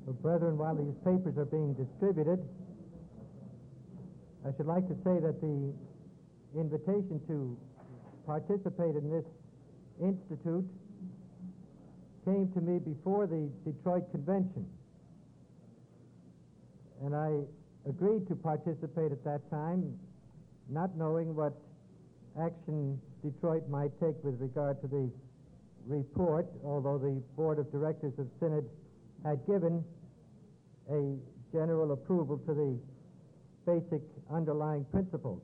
Brethren, while these papers are being distributed, I should like to say that the invitation to participate in this institute came to me before the Detroit Convention, and I agreed to participate at that time, not knowing what action Detroit might take with regard to the report, although the Board of Directors of Synod had given a general approval to the basic underlying principles.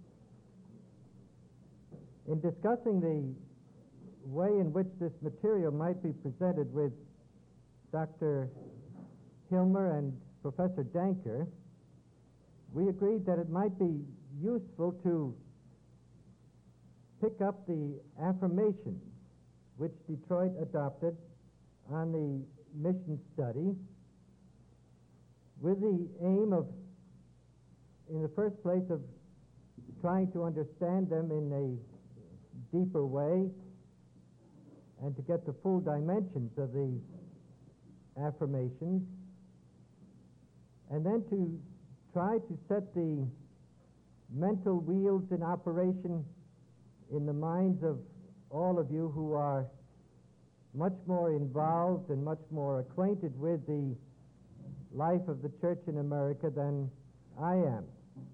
In discussing the way in which this material might be presented with Dr. Hilmer and Professor Danker, we agreed that it might be useful to pick up the affirmations which Detroit adopted on the mission study with the aim of, in the first place, of trying to understand them in a deeper way and to get the full dimensions of the affirmations, and then to try to set the mental wheels in operation in the minds of all of you who are much more involved and much more acquainted with the life of the church in America than I am.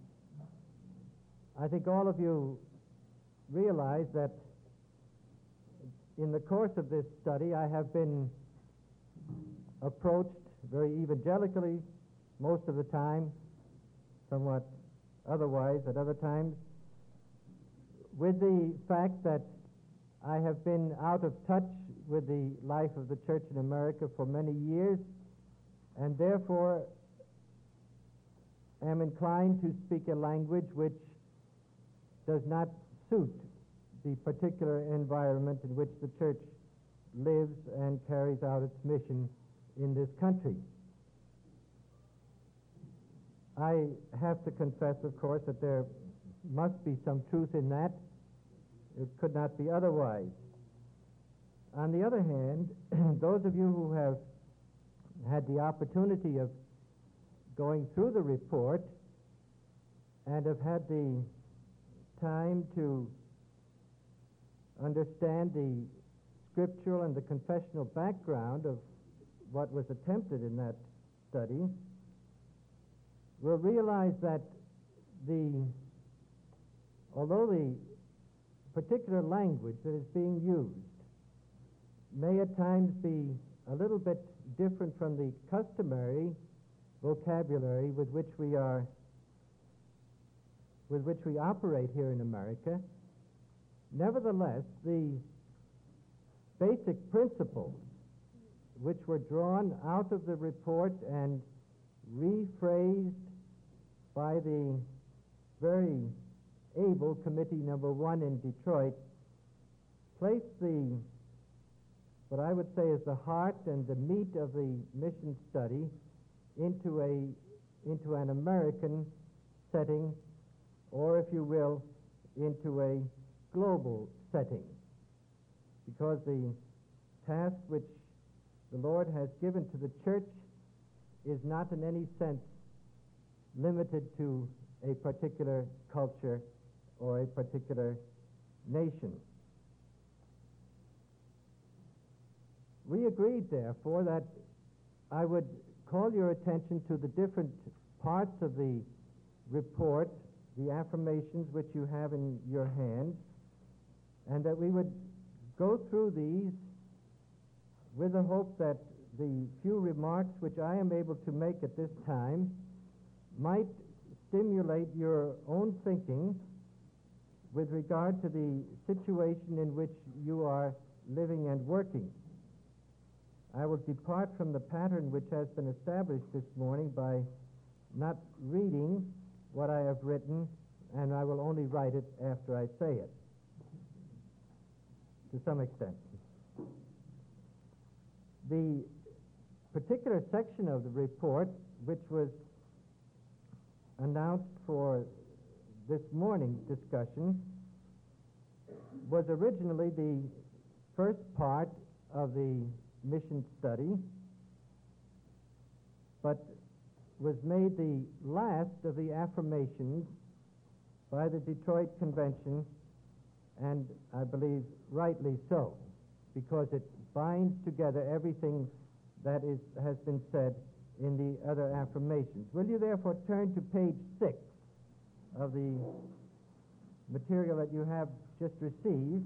I think all of you realize that in the course of this study I have been approached very evangelically most of the time, somewhat otherwise at other times, with the fact that I have been out of touch with the life of the church in America for many years, and therefore am inclined to speak a language which does not suit the particular environment in which the church lives and carries out its mission in this country. I have to confess, of course, that there must be some truth in that. It could not be otherwise. On the other hand, those of you who have had the opportunity of going through the report and have had the time to understand the scriptural and the confessional background of what was attempted in that study will realize that although the particular language that is being used may at times be a little bit different from the customary vocabulary with which we operate here in America, nevertheless, the basic principles which were drawn out of the report and rephrased by the very able Committee Number 1 in Detroit place what I would say is the heart and the meat of the mission study into an American setting, or if you will, into a global setting. Because the task which the Lord has given to the church is not in any sense limited to a particular culture or a particular nation. We agreed, therefore, that I would call your attention to the different parts of the report, the affirmations which you have in your hands, and that we would go through these with the hope that the few remarks which I am able to make at this time might stimulate your own thinking with regard to the situation in which you are living and working. I will depart from the pattern which has been established this morning by not reading what I have written, and I will only write it after I say it, to some extent. The particular section of the report which was announced for this morning's discussion was originally the first part of the mission study, but was made the last of the affirmations by the Detroit Convention, and I believe rightly so, because it binds together everything that has been said in the other affirmations. Will you therefore turn to page 6 of the material that you have just received?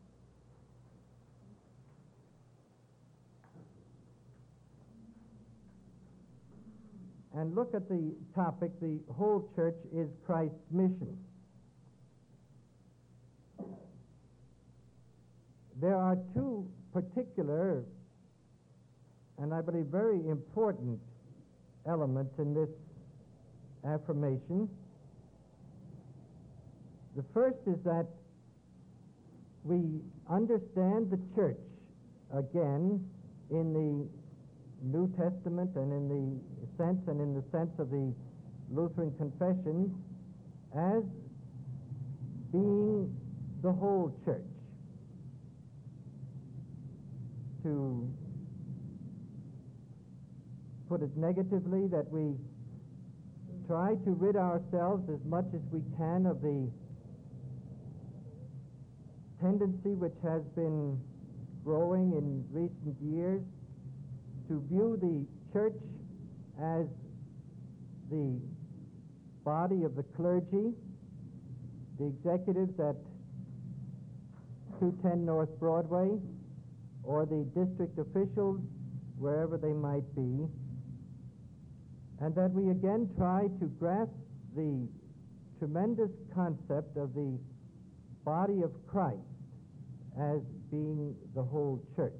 And look at the topic, the whole church is Christ's mission. There are two particular, and I believe very important, elements in this affirmation. The first is that we understand the church again in the New Testament and in the sense of the Lutheran Confession as being the whole church. To put it negatively, that we try to rid ourselves as much as we can of the tendency which has been growing in recent years to view the church as the body of the clergy, the executives at 210 North Broadway, or the district officials, wherever they might be, and that we again try to grasp the tremendous concept of the body of Christ as being the whole church.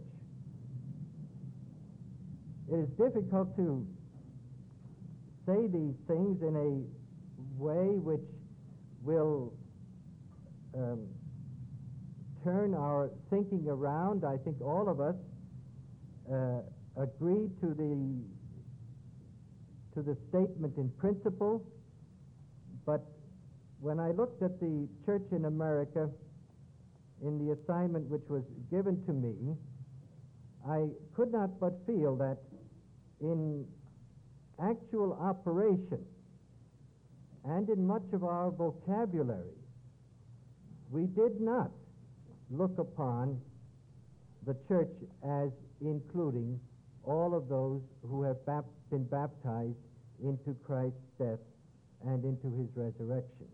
It is difficult to say these things in a way which will turn our thinking around. I think all of us agree to the statement in principle, but when I looked at the church in America in the assignment which was given to me, I could not but feel that in actual operation and in much of our vocabulary, we did not look upon the church as including all of those who have been baptized into Christ's death and into his resurrection.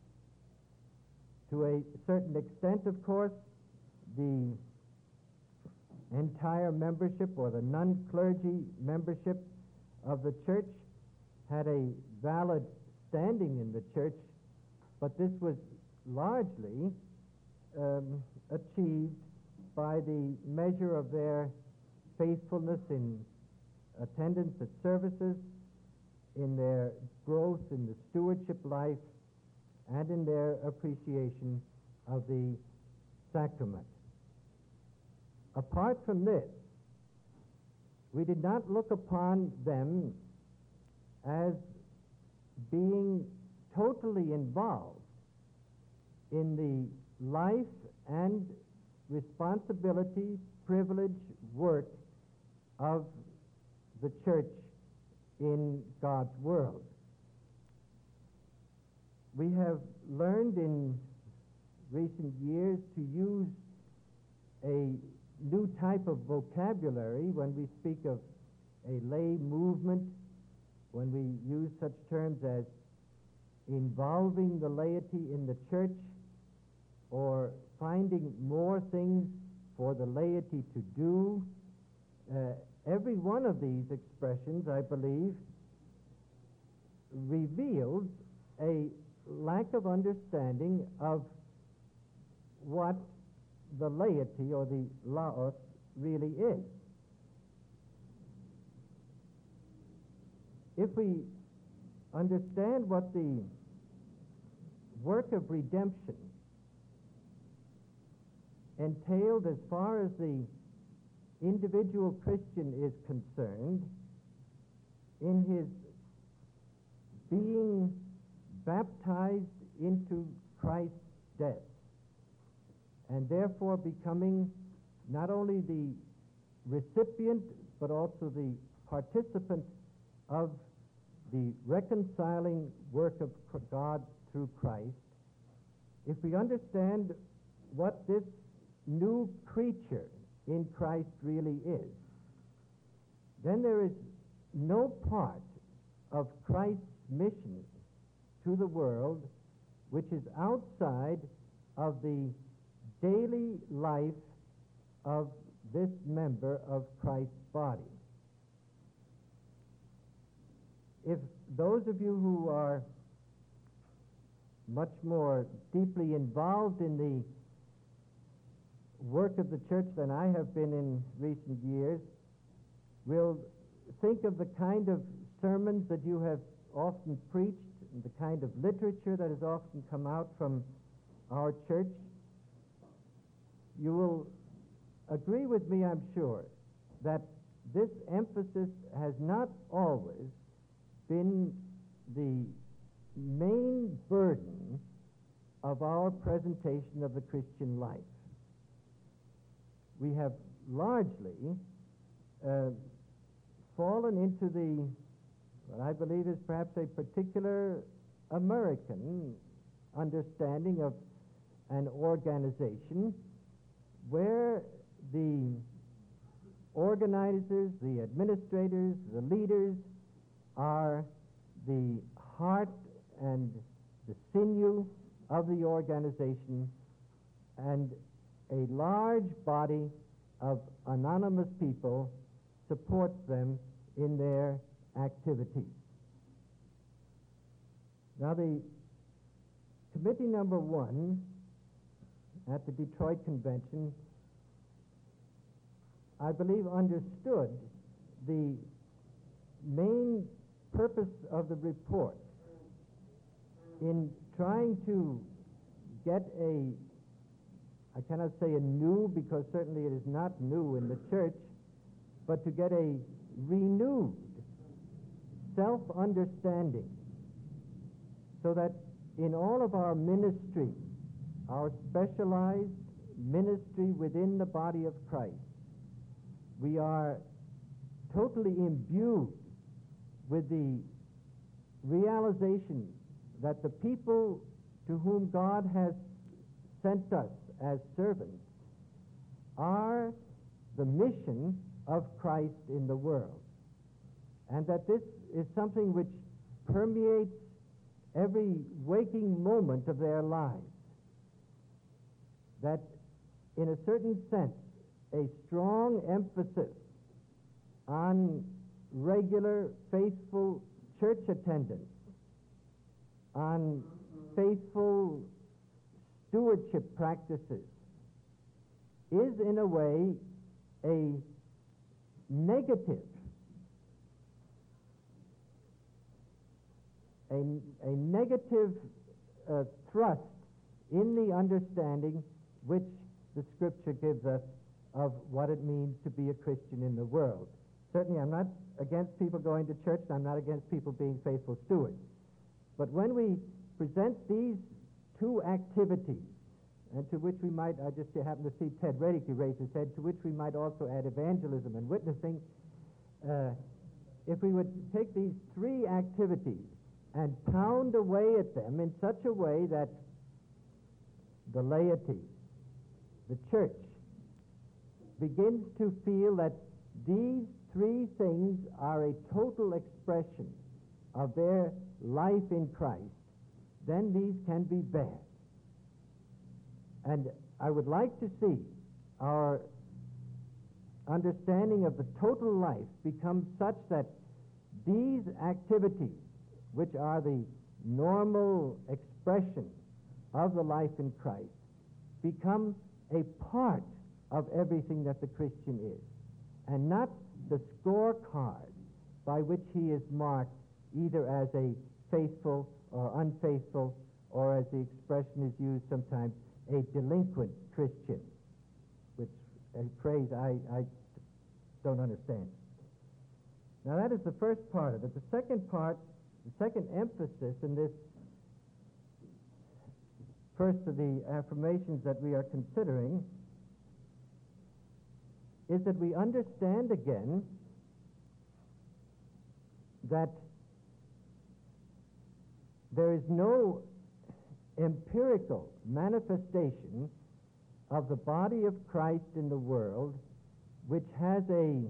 To a certain extent, of course, the entire membership or the non-clergy membership of the church had a valid standing in the church, but this was largely achieved by the measure of their faithfulness in attendance at services, in their growth in the stewardship life, and in their appreciation of the sacrament. Apart from this, we did not look upon them as being totally involved in the life and responsibility, privilege, work of the church in God's world. We have learned in recent years to use a new type of vocabulary when we speak of a lay movement, when we use such terms as involving the laity in the church, or finding more things for the laity to do. Every one of these expressions, I believe, reveals a lack of understanding of what the laity or the laos really is. If we understand what the work of redemption entailed as far as the individual Christian is concerned, in his being baptized into Christ's death, and therefore becoming not only the recipient but also the participant of the reconciling work of God through Christ, if we understand what this new creature in Christ really is, then there is no part of Christ's mission to the world which is outside of the daily life of this member of Christ's body. If those of you who are much more deeply involved in the work of the church than I have been in recent years will think of the kind of sermons that you have often preached and the kind of literature that has often come out from our church, you will agree with me, I'm sure, that this emphasis has not always been the main burden of our presentation of the Christian life. We have largely fallen into what I believe is perhaps a particular American understanding of an organization where the organizers, the administrators, the leaders are the heart and the sinew of the organization, and a large body of anonymous people supports them in their activities. Now, the committee number 1 at the Detroit Convention, I believe, understood the main purpose of the report in trying to get I cannot say a new, because certainly it is not new in the church, but to get a renewed self-understanding, so that in all of our ministry, our specialized ministry within the body of Christ, we are totally imbued with the realization that the people to whom God has sent us as servants are the mission of Christ in the world, and that this is something which permeates every waking moment of their lives, that in a certain sense a strong emphasis on regular, faithful church attendance, on faithful stewardship practices, is in a way a negative, thrust in the understanding which the Scripture gives us of what it means to be a Christian in the world. Certainly, I'm not against people going to church, and I'm not against people being faithful stewards. But when we present these two activities, and to which we might, I just happen to see Ted Redick raise his head, to which we might also add evangelism and witnessing, if we would take these three activities and pound away at them in such a way that the laity, the church, begins to feel that these three things are a total expression of their life in Christ, then these can be bad. And I would like to see our understanding of the total life become such that these activities, which are the normal expression of the life in Christ, become a part of everything that the Christian is, and not the scorecard by which he is marked either as a faithful or unfaithful, or as the expression is used sometimes, a delinquent Christian, which a phrase I don't understand. Now that is the first part of it. The second part, the second emphasis in this first of the affirmations that we are considering is that we understand again that there is no empirical manifestation of the body of Christ in the world which has a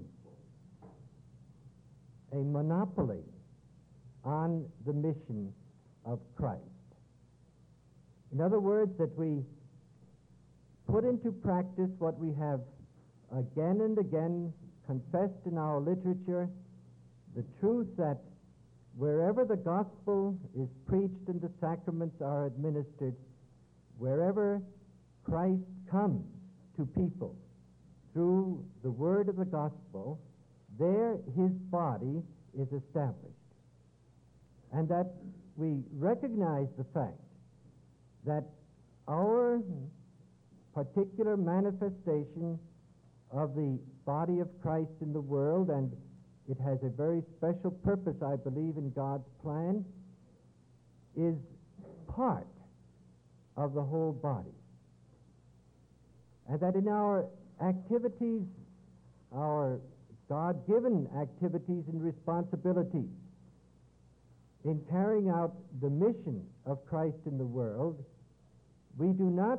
monopoly on the mission of Christ. In other words, that we put into practice what we have again and again confessed in our literature, the truth that wherever the gospel is preached and the sacraments are administered, wherever Christ comes to people through the word of the gospel, there his body is established. And that we recognize the fact that our particular manifestation of the body of Christ in the world, and it has a very special purpose, I believe, in God's plan, is part of the whole body. And that in our activities, our God-given activities and responsibilities, in carrying out the mission of Christ in the world, we do not,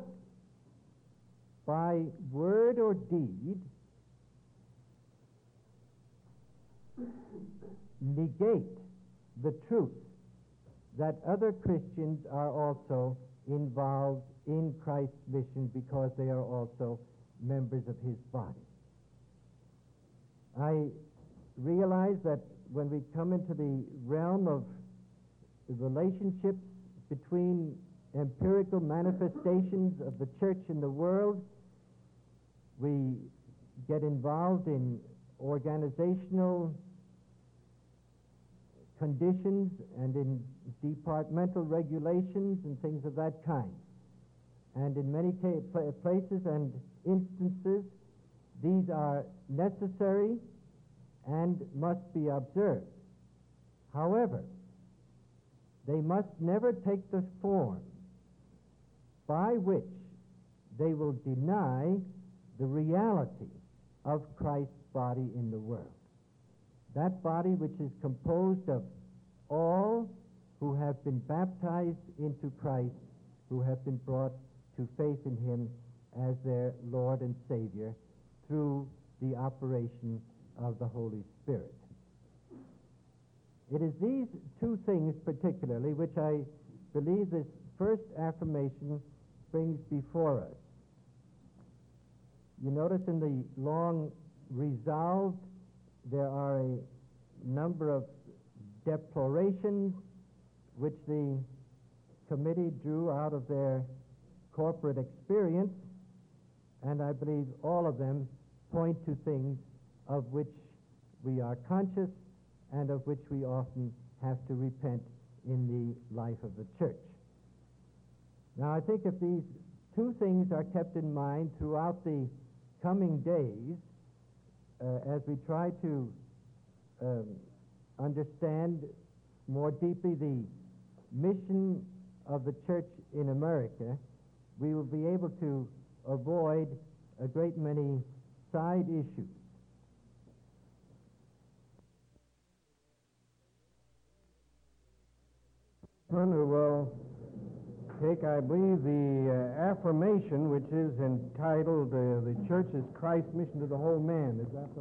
by word or deed, negate the truth that other Christians are also involved in Christ's mission because they are also members of his body. I realize that when we come into the realm of the relationships between empirical manifestations of the church in the world, we get involved in organizational conditions and in departmental regulations and things of that kind. And in many places and instances, these are necessary and must be observed. However, they must never take the form by which they will deny the reality of Christ's body in the world. That body which is composed of all who have been baptized into Christ, who have been brought to faith in him as their Lord and Savior through the operation of the Holy Spirit. It is these two things particularly which I believe this first affirmation brings before us. You notice in the long resolve there are a number of deplorations which the committee drew out of their corporate experience, and I believe all of them point to things of which we are conscious and of which we often have to repent in the life of the church. Now, I think if these two things are kept in mind throughout the coming days, as we try to understand more deeply the mission of the church in America, we will be able to avoid a great many side issues. Who will take, I believe, the affirmation which is entitled The Church is Christ's Mission to the Whole Man. Is that the...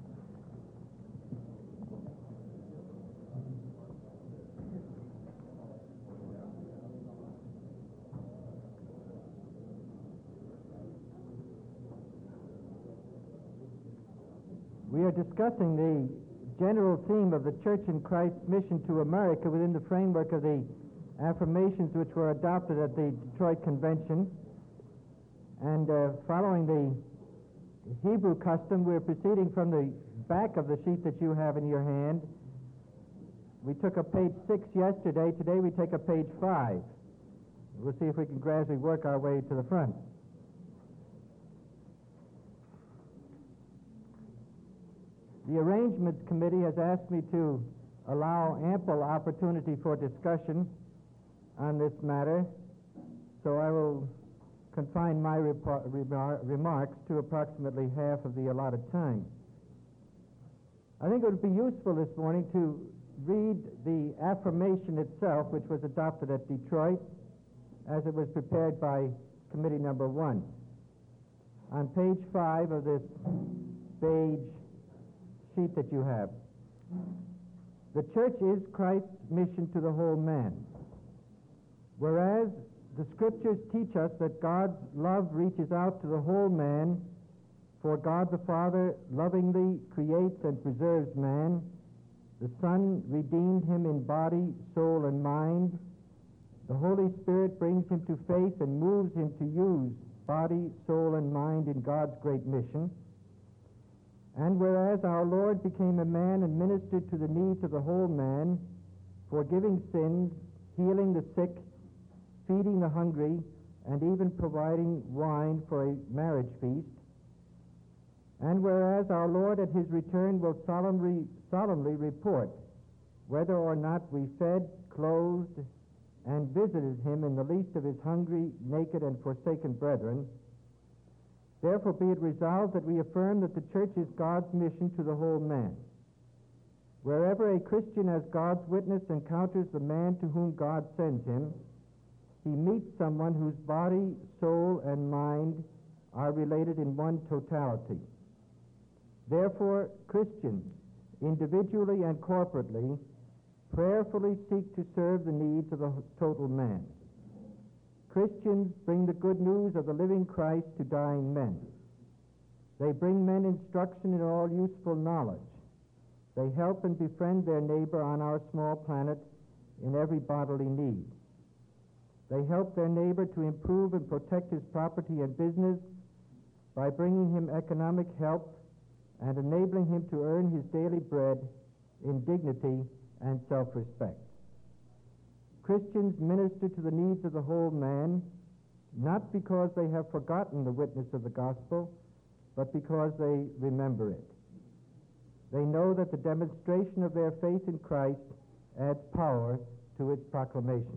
We are discussing the general theme of the Church in Christ's mission to America within the framework of the affirmations which were adopted at the Detroit Convention. And following the Hebrew custom, we're proceeding from the back of the sheet that you have in your hand. We took a page 6 yesterday. Today we take a page 5. We'll see if we can gradually work our way to the front. The Arrangements Committee has asked me to allow ample opportunity for discussion on this matter, so I will confine my remarks to approximately half of the allotted time. I think it would be useful this morning to read the affirmation itself, which was adopted at Detroit, as it was prepared by Committee Number 1. On page 5 of this beige sheet that you have, the church is Christ's mission to the whole man. Whereas the scriptures teach us that God's love reaches out to the whole man, for God the Father lovingly creates and preserves man, the Son redeemed him in body, soul, and mind, the Holy Spirit brings him to faith and moves him to use body, soul, and mind in God's great mission. And whereas our Lord became a man and ministered to the needs of the whole man, forgiving sins, healing the sick, feeding the hungry, and even providing wine for a marriage feast, and whereas our Lord at his return will solemnly report whether or not we fed, clothed, and visited him in the least of his hungry, naked, and forsaken brethren, therefore be it resolved that we affirm that the church is God's mission to the whole man. Wherever a Christian as God's witness encounters the man to whom God sends him, he meets someone whose body, soul, and mind are related in one totality. Therefore, Christians, individually and corporately, prayerfully seek to serve the needs of the total man. Christians bring the good news of the living Christ to dying men. They bring men instruction in all useful knowledge. They help and befriend their neighbor on our small planet in every bodily need. They help their neighbor to improve and protect his property and business by bringing him economic help and enabling him to earn his daily bread in dignity and self-respect. Christians minister to the needs of the whole man, not because they have forgotten the witness of the gospel, but because they remember it. They know that the demonstration of their faith in Christ adds power to its proclamation.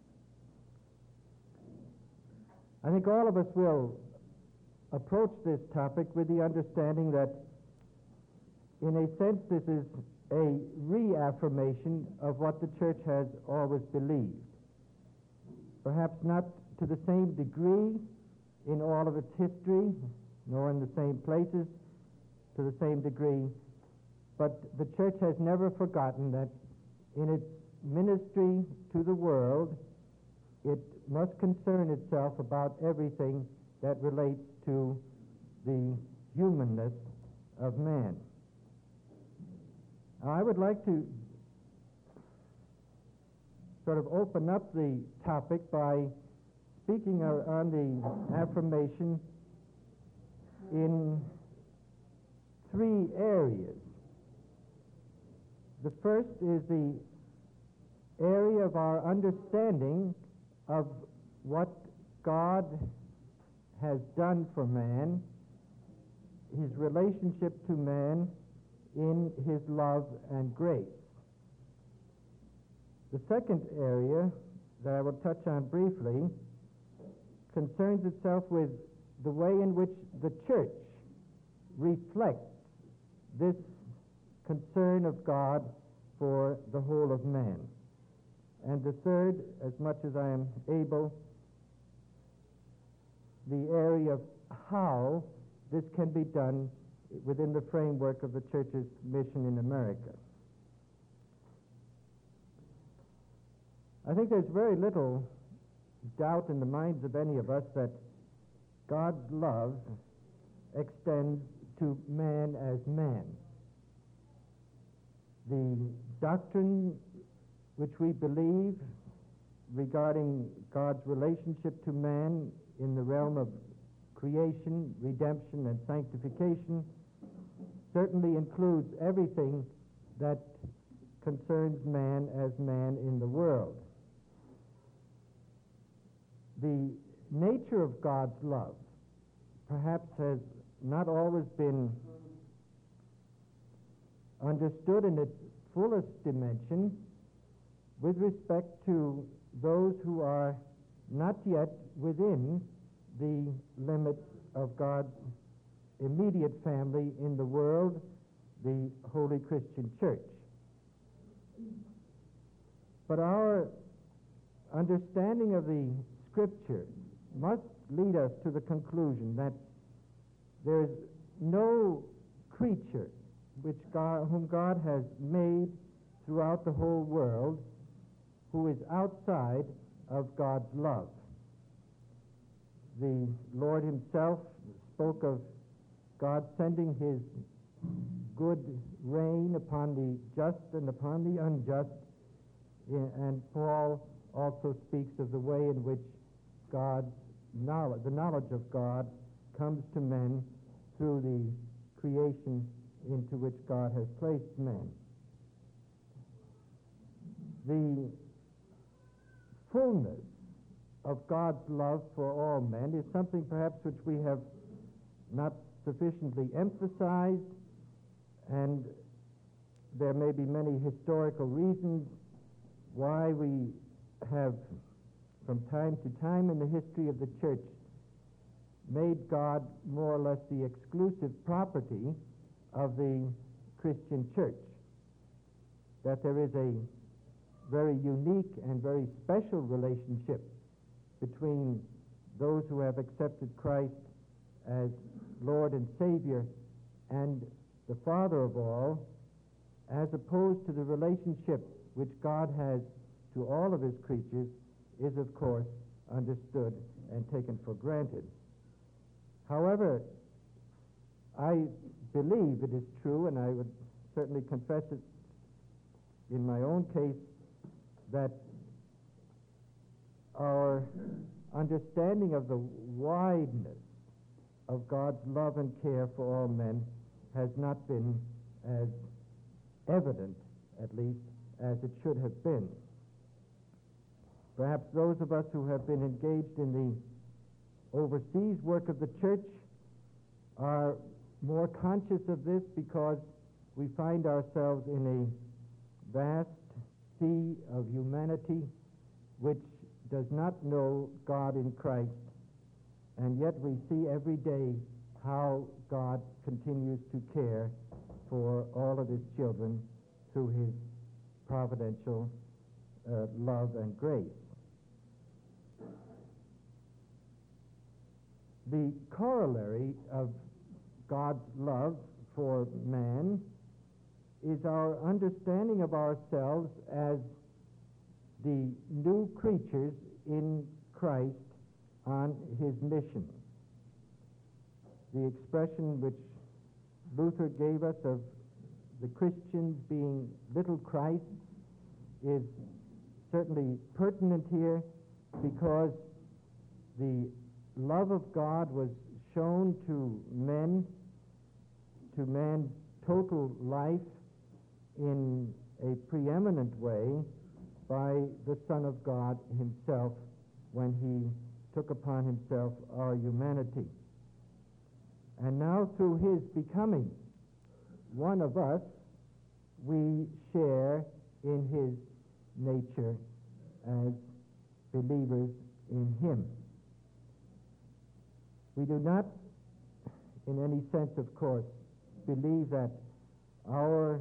I think all of us will approach this topic with the understanding that, in a sense, this is a reaffirmation of what the church has always believed. Perhaps not to the same degree in all of its history, nor in the same places to the same degree, but the church has never forgotten that in its ministry to the world, it must concern itself about everything that relates to the humanness of man. I would like to sort of open up the topic by speaking on the affirmation in three areas. The first is the area of our understanding of what God has done for man, his relationship to man in his love and grace. The second area that I will touch on briefly concerns itself with the way in which the church reflects this concern of God for the whole of man. And the third, as much as I am able, the area of how this can be done within the framework of the church's mission in America. I think there's very little doubt in the minds of any of us that God's love extends to man as man. The doctrine which we believe regarding God's relationship to man in the realm of creation, redemption, and sanctification certainly includes everything that concerns man as man in the world. The nature of God's love perhaps has not always been understood in its fullest dimension with respect to those who are not yet within the limits of God's immediate family in the world, the Holy Christian Church. But our understanding of the Scripture must lead us to the conclusion that there's no creature whom God has made throughout the whole world who is outside of God's love. The Lord himself spoke of God sending his good rain upon the just and upon the unjust, and Paul also speaks of the way in which God's knowledge, the knowledge of God, comes to men through the creation into which God has placed men. The fullness of God's love for all men is something perhaps which we have not sufficiently emphasized, and there may be many historical reasons why we have, from time to time in the history of the church, made God more or less the exclusive property of the Christian church. That there is a very unique and very special relationship between those who have accepted Christ as Lord and Savior and the Father of all, as opposed to the relationship which God has to all of his creatures, is of course understood and taken for granted. However, I believe it is true, and I would certainly confess it in my own case, that our understanding of the wideness of God's love and care for all men has not been as evident, at least, as it should have been. Perhaps those of us who have been engaged in the overseas work of the church are more conscious of this because we find ourselves in a vast sea of humanity which does not know God in Christ, and yet we see every day how God continues to care for all of his children through his providential love and grace. The corollary of God's love for man is our understanding of ourselves as the new creatures in Christ on his mission. The expression which Luther gave us of the Christians being little Christ is certainly pertinent here, because the love of God was shown to men, to man's total life, in a preeminent way by the Son of God himself when he took upon himself our humanity. And now through his becoming one of us, we share in his nature as believers in him. We do not, in any sense, of course, believe that our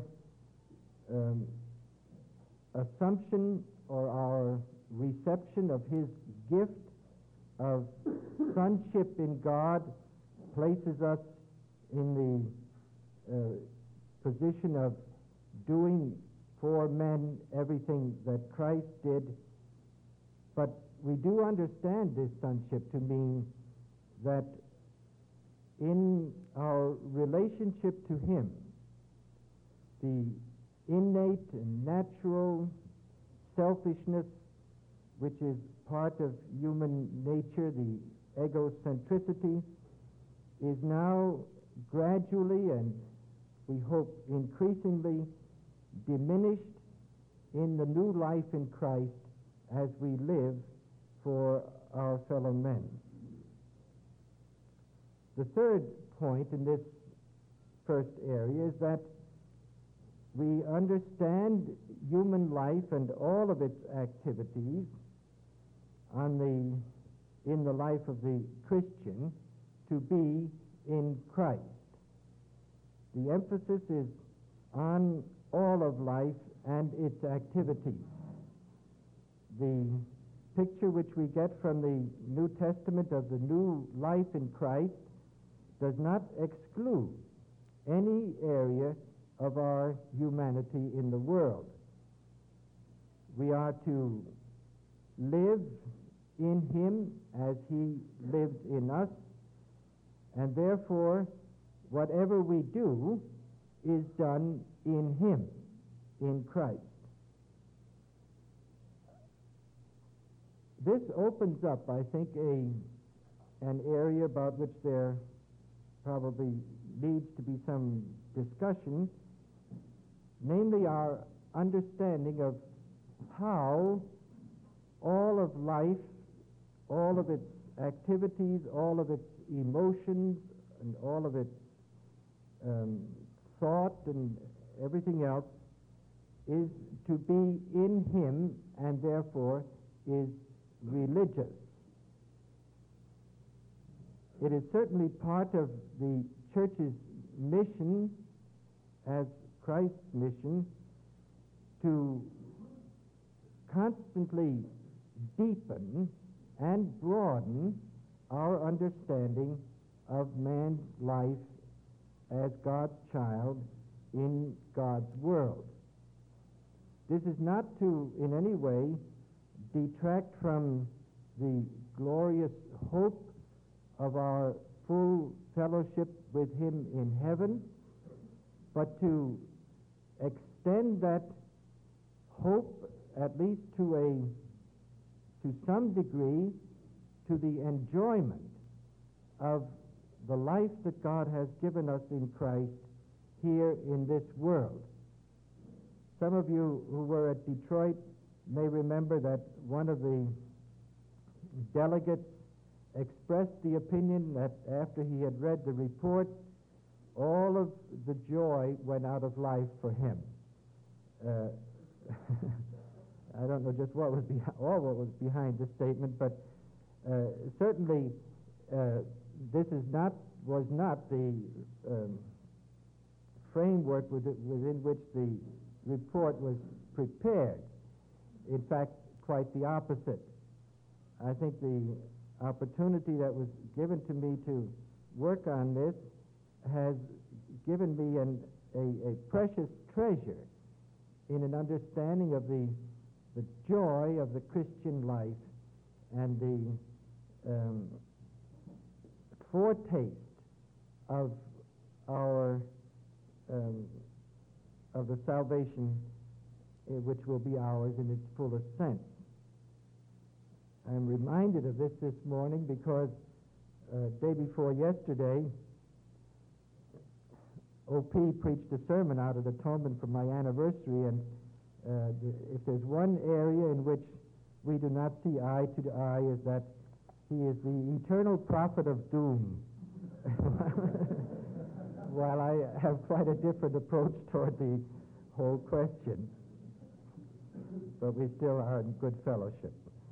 assumption or our reception of his gift of sonship in God places us in the position of doing for men everything that Christ did. But we do understand this sonship to mean that in our relationship to him, the innate and natural selfishness which is part of human nature, the egocentricity, is now gradually and we hope increasingly diminished in the new life in Christ as we live for our fellow men. The third point in this first area is that we understand human life and all of its activities in the life of the Christian to be in Christ. The emphasis is on all of life and its activities. The picture which we get from the New Testament of the new life in Christ does not exclude any area of our humanity in the world. We are to live in Him as He lives in us, and therefore whatever we do is done in Him, in Christ. This opens up, I think, an area about which there probably needs to be some discussion, namely our understanding of how all of life, all of its activities, all of its emotions, and all of its thought and everything else is to be in Him, and therefore is religious. It is certainly part of the church's mission as Christ's mission to constantly deepen and broaden our understanding of man's life as God's child in God's world. This is not to in any way detract from the glorious hope of our full fellowship with Him in heaven, but to extend that hope at least to some degree to the enjoyment of the life that God has given us in Christ here in this world. Some of you who were at Detroit may remember that one of the delegates expressed the opinion that after he had read the report, all of the joy went out of life for him. I don't know just what was behind this statement, but certainly this was not the framework within which the report was prepared. In fact, quite the opposite. I think the opportunity that was given to me to work on this has given me a precious treasure in an understanding of the joy of the Christian life and the foretaste of our of the salvation which will be ours in its fullest sense. I'm reminded of this morning because day before yesterday, O.P. preached a sermon out of Atonement for my anniversary, and if there's one area in which we do not see eye to eye, is that he is the eternal prophet of doom, while I have quite a different approach toward the whole question. But we still are in good fellowship.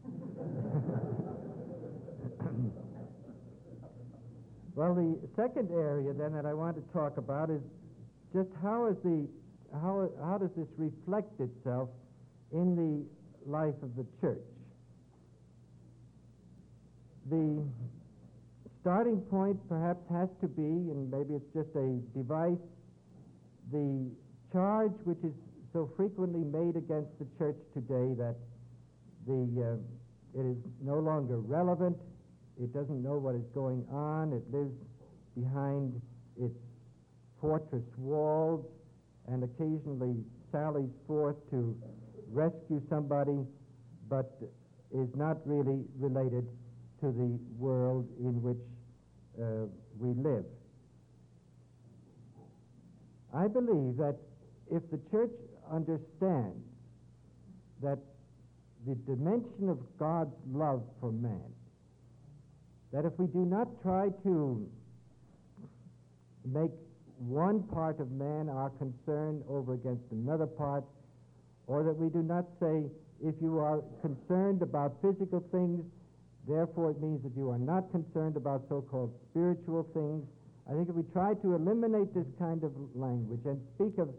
Well, the second area then that I want to talk about is just how does this reflect itself in the life of the church? The starting point perhaps has to be, and maybe it's just a device, the charge which is so frequently made against the church today that it is no longer relevant, it doesn't know what is going on, it lives behind its fortress walls, and occasionally sallies forth to rescue somebody, but is not really related to the world in which we live. I believe that if the church understands that the dimension of God's love for man, that if we do not try to make one part of man our concern over against another part, or that we do not say, if you are concerned about physical things, therefore it means that you are not concerned about so-called spiritual things. I think if we try to eliminate this kind of language and speak of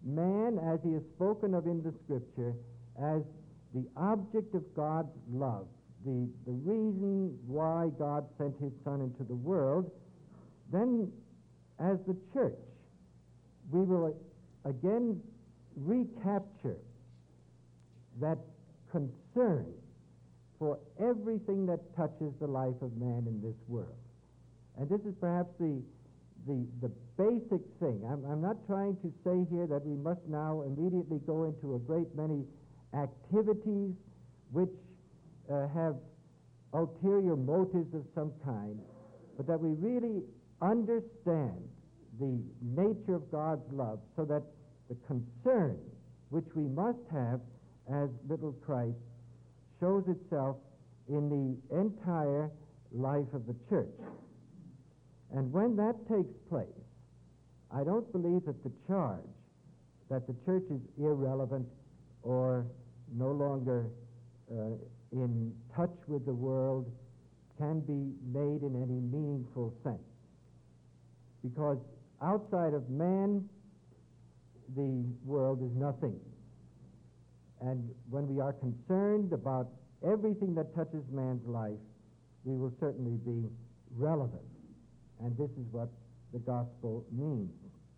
man, as he is spoken of in the Scripture, as the object of God's love, the reason why God sent his Son into the world, then as the church, we will again recapture that concern for everything that touches the life of man in this world. And this is perhaps the basic thing. I'm not trying to say here that we must now immediately go into a great many activities which have ulterior motives of some kind, but that we really understand the nature of God's love, so that the concern which we must have as little Christ shows itself in the entire life of the church. And when that takes place, I don't believe that the charge that the church is irrelevant or no longer in touch with the world can be made in any meaningful sense. Because outside of man, the world is nothing. And when we are concerned about everything that touches man's life, we will certainly be relevant. And this is what the gospel means.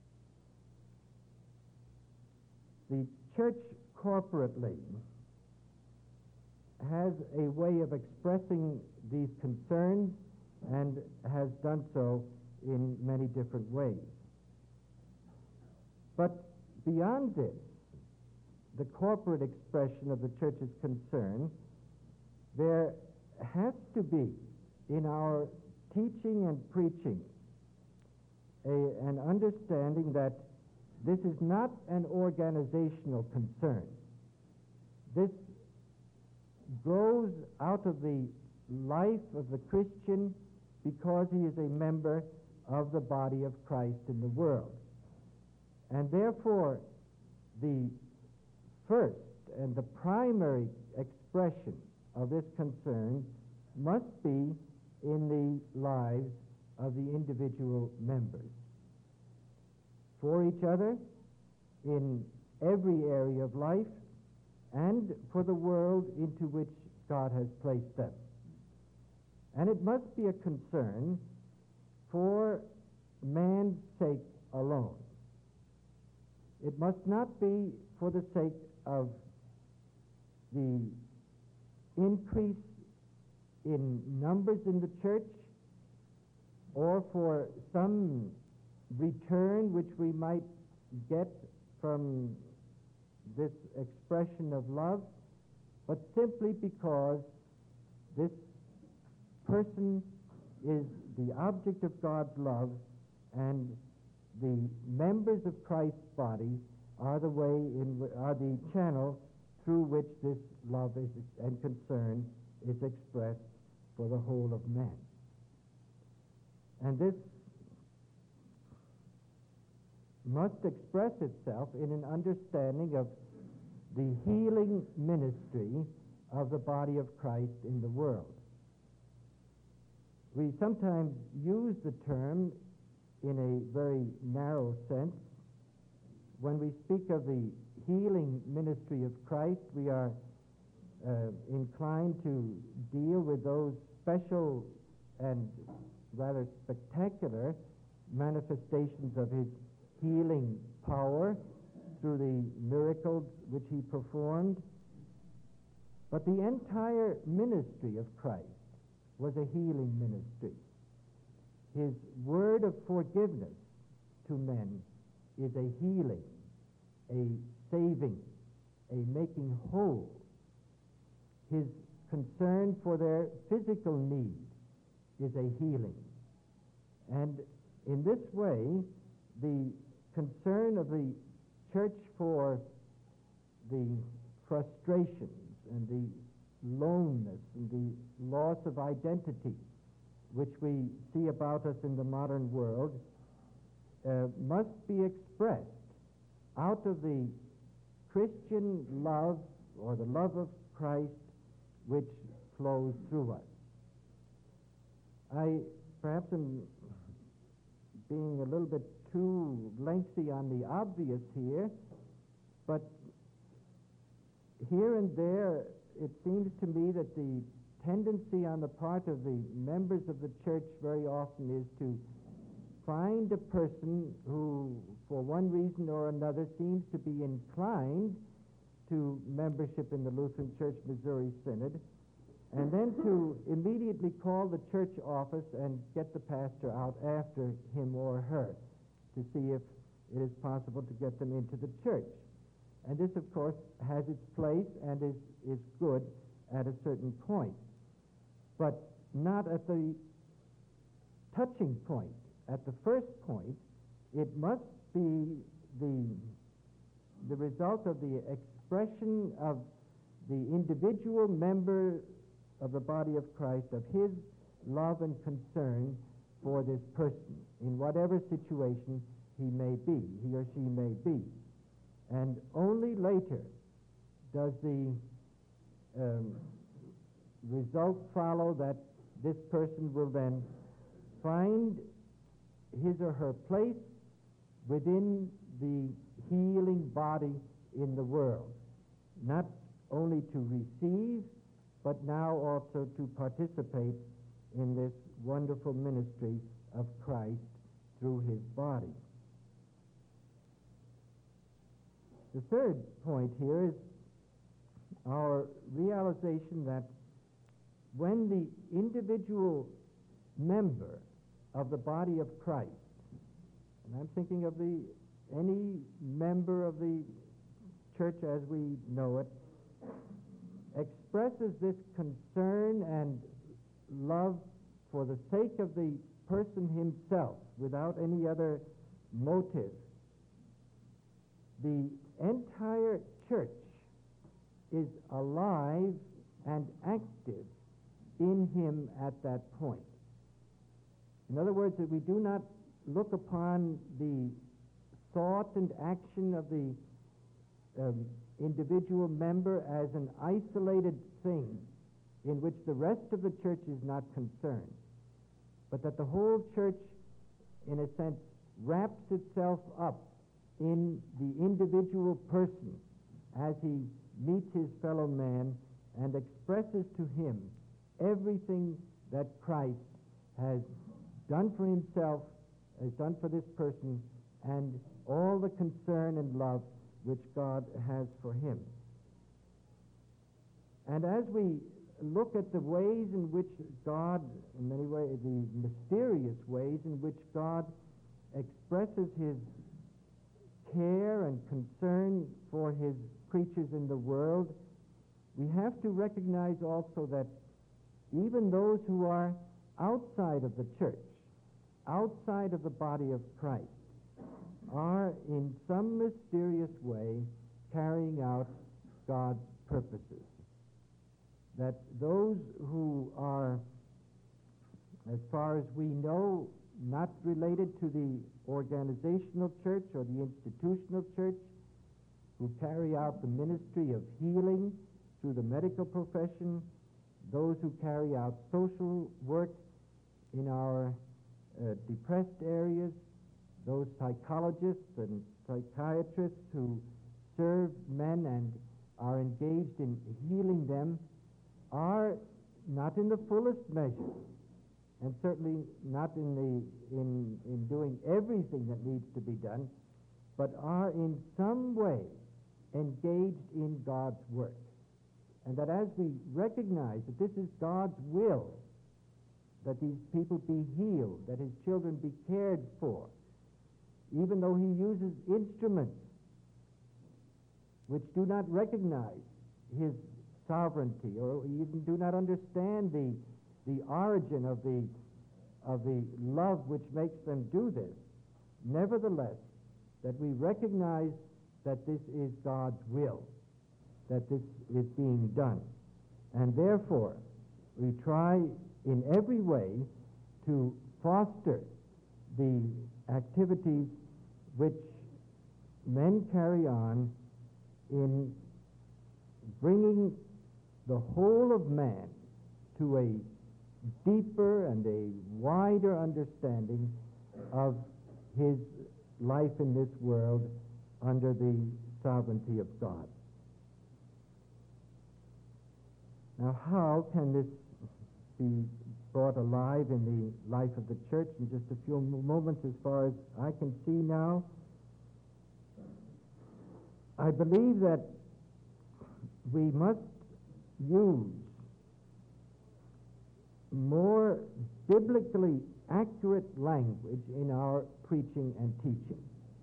The church corporately has a way of expressing these concerns and has done so in many different ways. But beyond this, the corporate expression of the church's concern, there has to be in our teaching and preaching an understanding that this is not an organizational concern. This grows out of the life of the Christian because he is a member of the body of Christ in the world. And therefore, the first and the primary expression of this concern must be in the lives of the individual members, for each other in every area of life, and for the world into which God has placed them. And it must be a concern for man's sake alone. It must not be for the sake of the increase in numbers in the church, or for some return which we might get from this expression of love, but simply because this person is the object of God's love, and the members of Christ's body are the channel through which this love and concern is expressed for the whole of man. And this must express itself in an understanding of the healing ministry of the body of Christ in the world. We sometimes use the term in a very narrow sense. When we speak of the healing ministry of Christ, we are inclined to deal with those special and rather spectacular manifestations of his healing power through the miracles which he performed. But the entire ministry of Christ was a healing ministry. His word of forgiveness to men is a healing, a saving, a making whole. His concern for their physical need is a healing. And in this way, the concern of the church for the frustrations and the loneness and the loss of identity which we see about us in the modern world must be expressed out of the Christian love, or the love of Christ, which flows through us. I perhaps am being a little bit too lengthy on the obvious here, But here and there, it seems to me that the tendency on the part of the members of the church very often is to find a person who, for one reason or another, seems to be inclined to membership in the Lutheran Church Missouri Synod, and then to immediately call the church office and get the pastor out after him or her to see if it is possible to get them into the church. And this, of course, has its place and is good at a certain point, but not at the touching point. At the first point, it must be the result of the expression of the individual member of the body of Christ, of his love and concern for this person, in whatever situation he or she may be. And only later does the result follow that this person will then find his or her place within the healing body in the world, not only to receive, but now also to participate in this wonderful ministry of Christ through his body. The third point here is our realization that when the individual member of the body of Christ, and I'm thinking of any member of the church as we know it, expresses this concern and love for the sake of the person himself without any other motive, the entire church is alive and active in him at that point. In other words, that we do not look upon the thought and action of the individual member as an isolated thing in which the rest of the church is not concerned, but that the whole church, in a sense, wraps itself up in the individual person as he meets his fellow man and expresses to him everything that Christ has done for himself, has done for this person, and all the concern and love which God has for him. And as we look at the ways in which God, in many ways, the mysterious ways in which God expresses his care and concern for his creatures in the world, we have to recognize also that even those who are outside of the church, outside of the body of Christ, are in some mysterious way carrying out God's purposes. That those who are, as far as we know, not related to the organizational church or the institutional church, who carry out the ministry of healing through the medical profession, those who carry out social work in our depressed areas, those psychologists and psychiatrists who serve men and are engaged in healing them, are not in the fullest measure, and certainly not in doing everything that needs to be done, but are in some way engaged in God's work. And that as we recognize that this is God's will, that these people be healed, that his children be cared for, even though he uses instruments which do not recognize his sovereignty or even do not understand the origin of the love which makes them do this, nevertheless, that we recognize that this is God's will, that this is being done. And therefore, we try in every way to foster the activities which men carry on in bringing the whole of man to a deeper and a wider understanding of his life in this world under the sovereignty of God. Now, how can this be brought alive in the life of the church? In just a few moments, as far as I can see now, I believe that we must use more biblically accurate language in our preaching and teaching.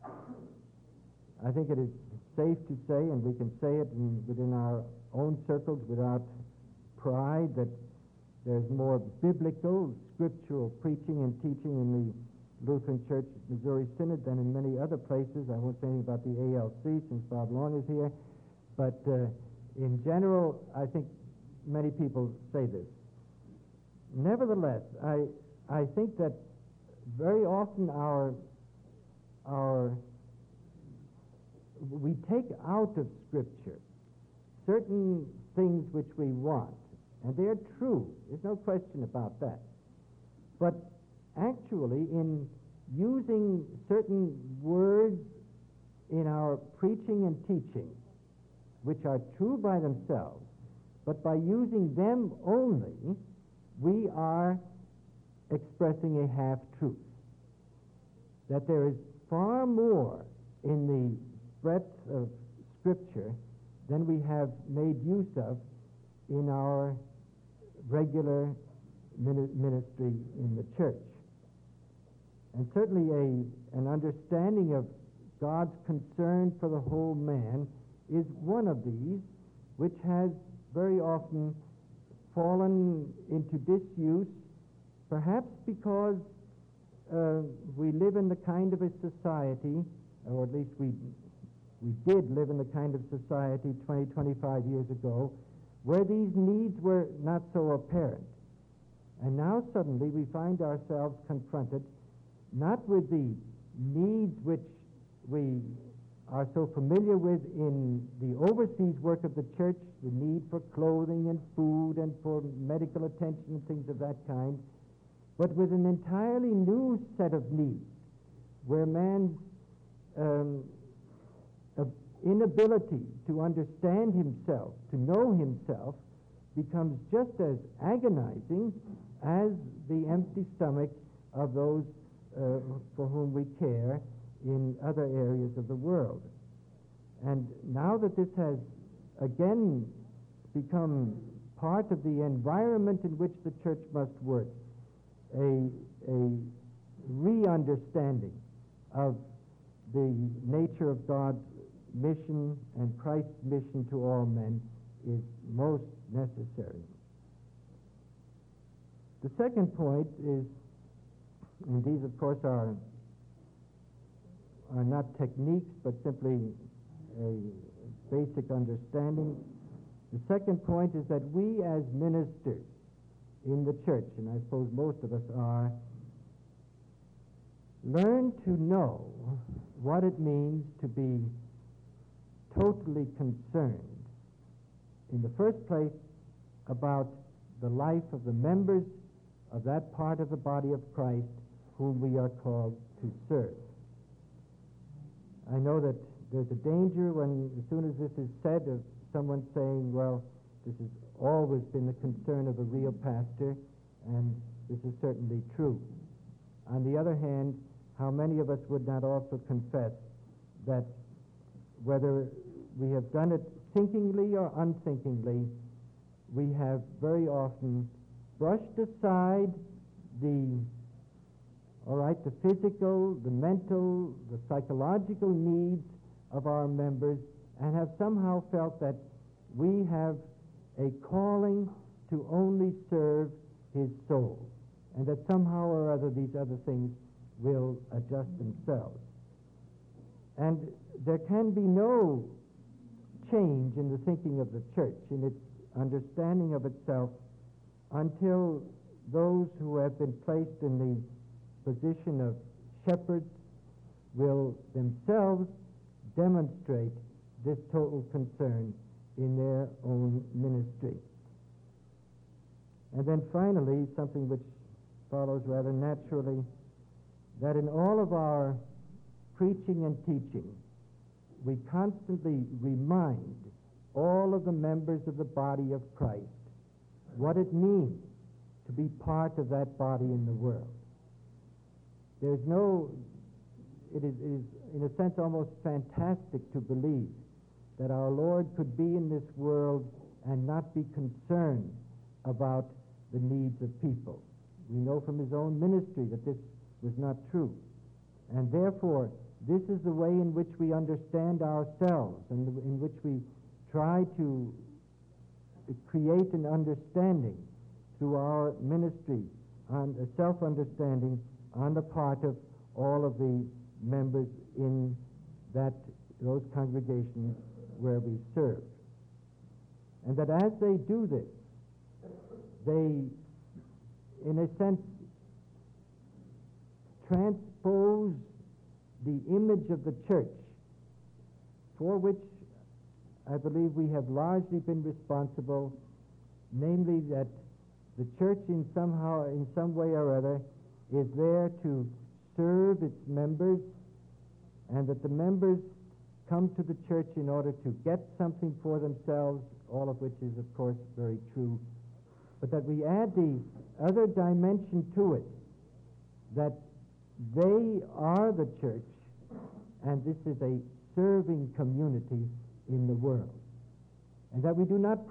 I think it is safe to say, and we can say it within our own circles without pride, that there's more biblical, scriptural preaching and teaching in the Lutheran Church Missouri Synod than in many other places. I won't say anything about the ALC since Bob Long is here, but in general, I think many people say this. Nevertheless, I think that very often we take out of Scripture certain things which we want, and they're true. There's no question about that. But actually, in using certain words in our preaching and teaching, which are true by themselves, but by using them only, we are expressing a half-truth. That there is far more in the breadth of Scripture than we have made use of in our regular ministry in the church. And certainly an understanding of God's concern for the whole man is one of these, which has very often fallen into disuse, perhaps because we live in the kind of a society, or at least we did live in the kind of society 20, 25 years ago, where these needs were not so apparent. And now suddenly we find ourselves confronted not with the needs which we are so familiar with in the overseas work of the church, the need for clothing and food and for medical attention and things of that kind, but with an entirely new set of needs, where man's inability to understand himself, to know himself, becomes just as agonizing as the empty stomach of those for whom we care in other areas of the world. And now that this has again become part of the environment in which the church must work, a re-understanding of the nature of God's mission and Christ's mission to all men is most necessary. The second point is, and these of course are not techniques but simply a basic understanding. The second point is that we as ministers in the church, and I suppose most of us are, learn to know what it means to be totally concerned, in the first place, about the life of the members of that part of the body of Christ whom we are called to serve. I know that there's a danger when, as soon as this is said, of someone saying, well, this has always been the concern of a real pastor, and this is certainly true. On the other hand, how many of us would not also confess that whether we have done it thinkingly or unthinkingly, we have very often brushed aside the physical, the mental, the psychological needs of our members, and have somehow felt that we have a calling to only serve his soul, and that somehow or other these other things will adjust themselves. And there can be no change in the thinking of the church, in its understanding of itself, until those who have been placed in the position of shepherds will themselves demonstrate this total concern in their own ministry. And then finally, something which follows rather naturally, that in all of our preaching and teaching, we constantly remind all of the members of the body of Christ what it means to be part of that body in the world. It is in a sense almost fantastic to believe that our Lord could be in this world and not be concerned about the needs of people. We know from his own ministry that this was not true. And therefore, this is the way in which we understand ourselves and in which we try to create an understanding through our ministry, and a self-understanding on the part of all of the members in those congregations where we serve. And that as they do this, they, in a sense, transpose the image of the church, for which I believe we have largely been responsible, namely that the church in some way or other is there to serve its members, and that the members come to the church in order to get something for themselves, all of which is, of course, very true. But that we add the other dimension to it, that they are the church, and this is a serving community in the world. And that we do not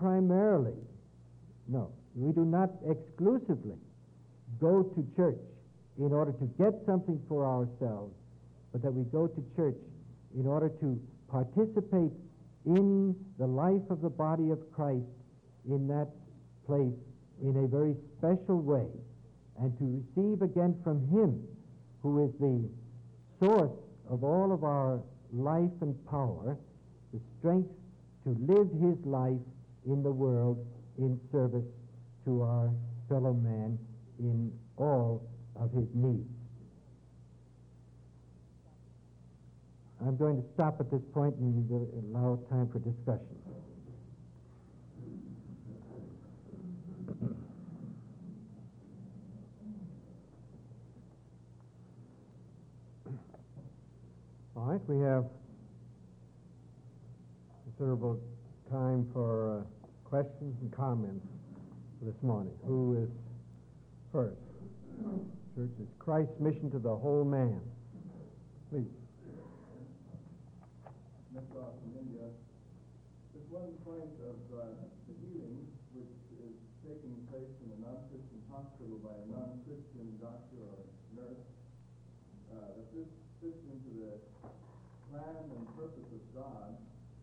we do not exclusively go to church in order to get something for ourselves, but that we go to church in order to participate in the life of the body of Christ in that place in a very special way, and to receive again from him, who is the source of all of our life and power, the strength to live his life in the world in service to our fellow man in all of his needs. I'm going to stop at this point and allow time for discussion. All right, we have considerable time for questions and comments this morning. Who is first? Church is Christ's mission to the whole man. Please. Mr. from India. There's one point of the healing which is taking place in a non-Christian hospital by a non-Christian doctor or nurse, that this fits into the plan and purpose of God,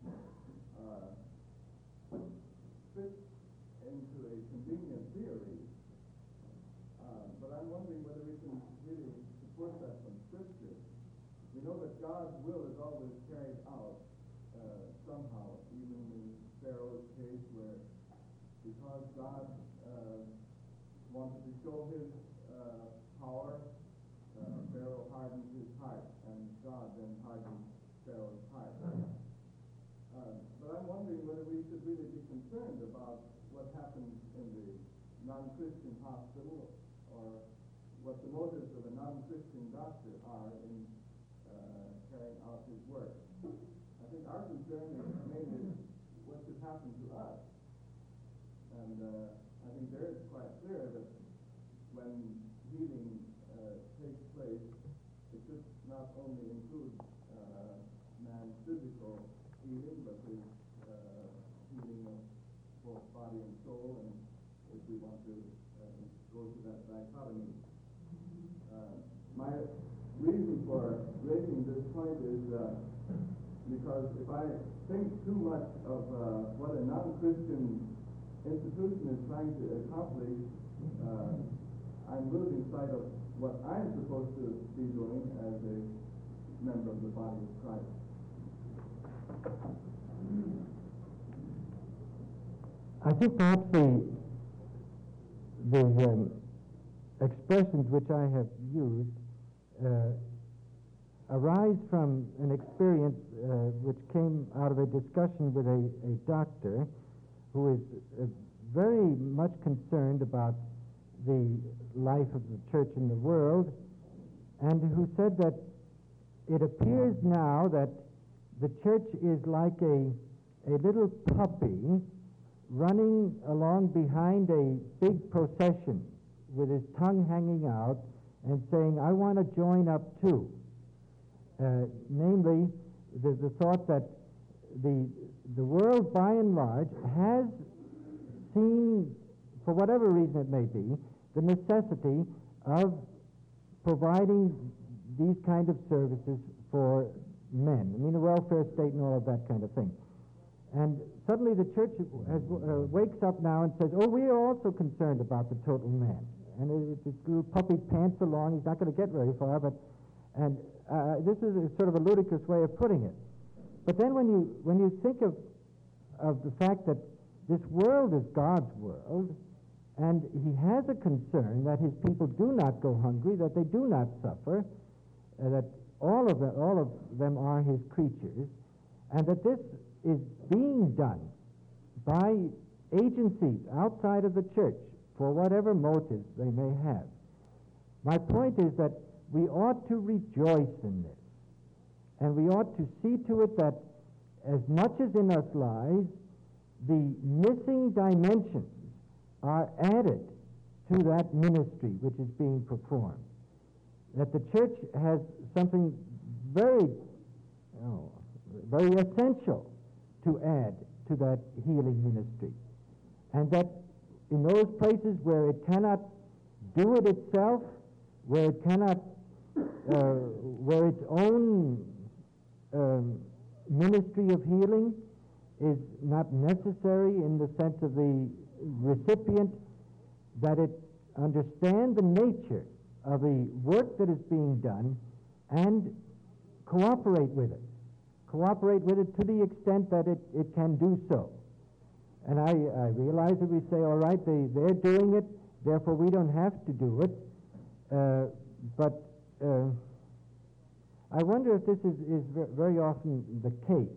fits into a convenient theory, but I'm wondering whether we can really support that from Scripture. We know that God's will is always carried out somehow, even in Pharaoh's case, where because God wanted to show his power, Pharaoh hardened his heart, and God then hardened Pharaoh's heart. But I'm wondering whether we should really be concerned about what happens in the non-Christian hospital, or what the motives of a non-Christian doctor are in carrying out his work. I think our concern is mainly what should happen to us. And I think there it's quite clear that when healing takes place, it should not only include man's physical healing, but his healing of both body and soul, and if we want to go to that dichotomy. My reason for raising this point is because if I think too much of what a non-Christian institution is trying to accomplish, I'm losing sight of what I'm supposed to be doing as a member of the body of Christ. I think perhaps the expressions which I have used arise from an experience which came out of a discussion with a doctor who is very much concerned about the life of the church in the world, and who said that it appears now that the church is like a little puppy running along behind a big procession with his tongue hanging out and saying, I want to join up too. Namely, the thought that the world by and large has seen, for whatever reason it may be, the necessity of providing these kind of services for men. I mean, the welfare state and all of that kind of thing. And suddenly the church wakes up now and says, oh, we are also concerned about the total man. And this little puppy pants along. He's not going to get very far, but this is sort of a ludicrous way of putting it. But then when you think of the fact that this world is God's world, and he has a concern that his people do not go hungry, that they do not suffer, that all of them are his creatures, and that this is being done by agencies outside of the church for whatever motives they may have. My point is that we ought to rejoice in this, and we ought to see to it that as much as in us lies, the missing dimensions are added to that ministry which is being performed. That the church has something very essential to add to that healing ministry. And that in those places where it cannot do it itself, where it cannot, where its own ministry of healing is not necessary in the sense of the recipient, that it understand the nature of the work that is being done and cooperate with it. Cooperate with it to the extent that it can do so. And I realize that we say, all right, they're doing it, therefore we don't have to do it. But I wonder if this is very often the case.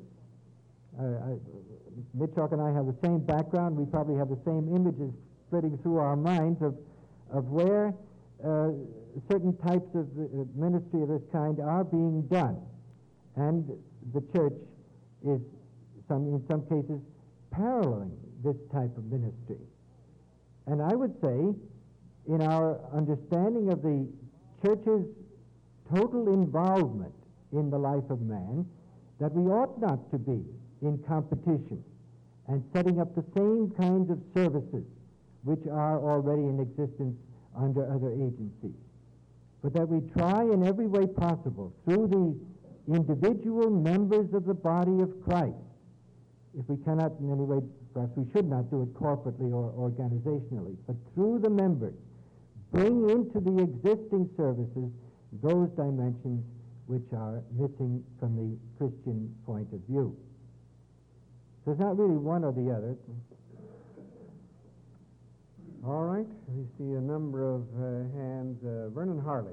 Mitchell and I have the same background. We probably have the same images flitting through our minds of where certain types of ministry of this kind are being done. And the church is, in some cases, paralleling this type of ministry. And I would say, in our understanding of the church's total involvement in the life of man, that we ought not to be in competition and setting up the same kinds of services which are already in existence under other agencies, but that we try in every way possible through the individual members of the body of Christ, if we cannot in any way, perhaps we should not do it corporately or organizationally, but through the members, bring into the existing services those dimensions which are missing from the Christian point of view. So it's not really one or the other. All right. We see a number of hands. Vernon Harley.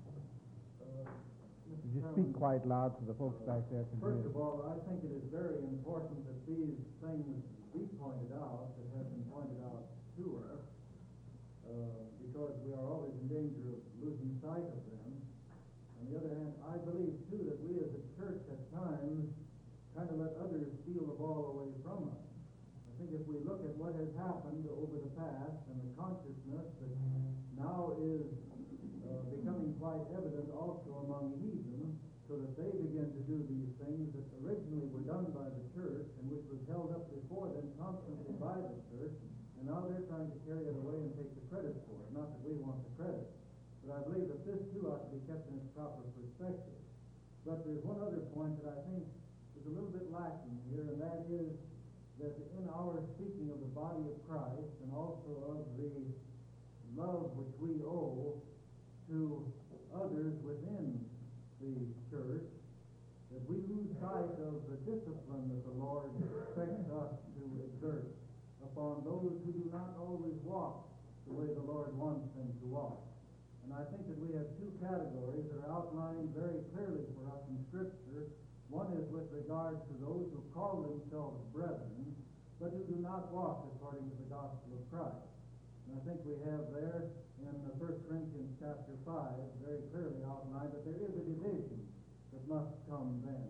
Would you speak quite loud so the folks back there can hear you? First of all, I think it is very important that these things be pointed out, that have been pointed out to us, because we are always in danger of losing sight of them. On the other hand, I believe, too, that we as a church at times kind of let others steal the ball away from us. I think if we look at what has happened over the past and the consciousness that now is becoming quite evident also among heathen, so that they begin to do these things that originally were done by the church and which was held up before them constantly by the church, and now they're trying to carry it away and take the credit for it. Not that we want the credit, but I believe that this too ought to be kept in its proper perspective. But there's one other point that I think is a little bit lacking here, and that is that in our speaking of the body of Christ and also of the love which we owe to others within the church, that we lose sight of the discipline that the Lord expects us to exert upon those who do not always walk the way the Lord wants them to walk. And I think that we have two categories that are outlined very clearly for us in Scripture. One is with regard to those who call themselves brethren, but who do not walk according to the gospel of Christ. And I think we have there in 1 Corinthians chapter 5 very clearly outlined that there is a division that must come then.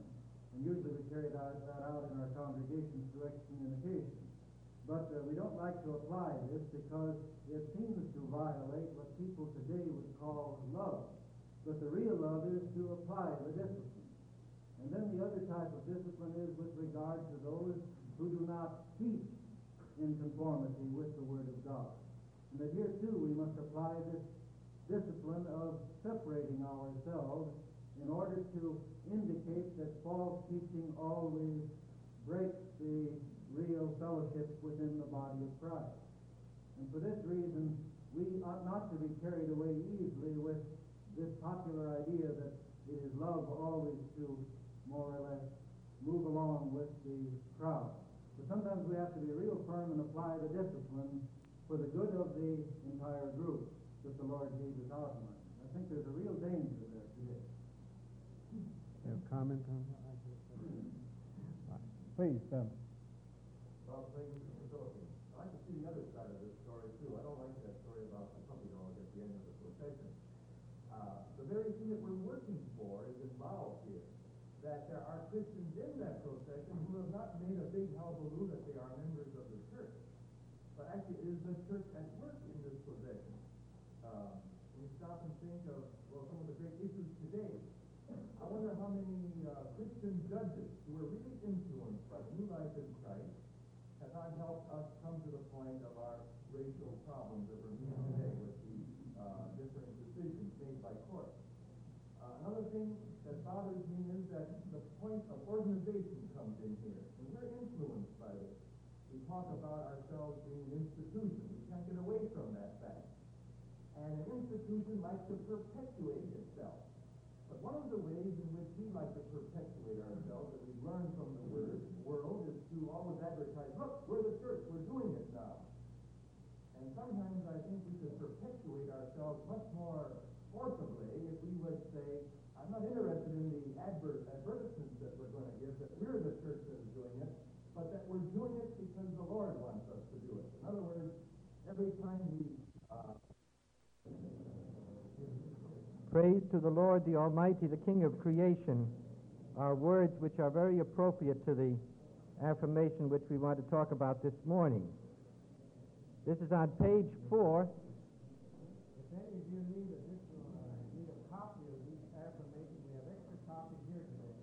And usually we carry that out in our congregations through excommunication. But we don't like to apply this because it seems to violate what people today would call love. But the real love is to apply the discipline. And then the other type of discipline is with regard to those who do not teach in conformity with the Word of God. And that here too we must apply this discipline of separating ourselves in order to indicate that false teaching always breaks the real fellowship within the body of Christ. And for this reason, we ought not to be carried away easily with this popular idea that it is love always to more or less move along with the crowd. But sometimes we have to be real firm and apply the discipline for the good of the entire group that the Lord Jesus outlined. I think there's a real danger there today. You have a comment on that? Please, Well, thank you for facilitating. I like to see the other side of this story, too. I don't like that story about the puppy dog at the end of the procession. The very thing that we're working for is involved here. That there are Christians in that procession who have not made a big hullabaloo that they are members of the church. But actually, it is the church at work in this procession. When you stop and think of, well, some of the great issues today, I wonder how many Christian judges who were really influenced by the new life in Christ have not helped us come to the point of our racial problems that we're meeting today with the different decisions made by courts. Another thing that bothers me is that the point of organization comes in here, and we're influenced by this. We talk about ourselves being an institution. We can't get away from that fact. And an institution likes to perpetuate itself. But one of the ways in which we like to perpetuate ourselves that we've learned from the world is to always advertise, look, we're the church, we're doing it now. And sometimes I think we could perpetuate ourselves much more forcibly if we would say, I'm not interested in the advertisements that we're going to give that we're the church that is doing it, but that we're doing it because the Lord wants us to do it. In other words, every time we Praise to the Lord, the Almighty, the King of creation, are words which are very appropriate to the affirmation which we want to talk about this morning. This is on page 4. If any of you need a copy of these affirmations, we have extra copies here today.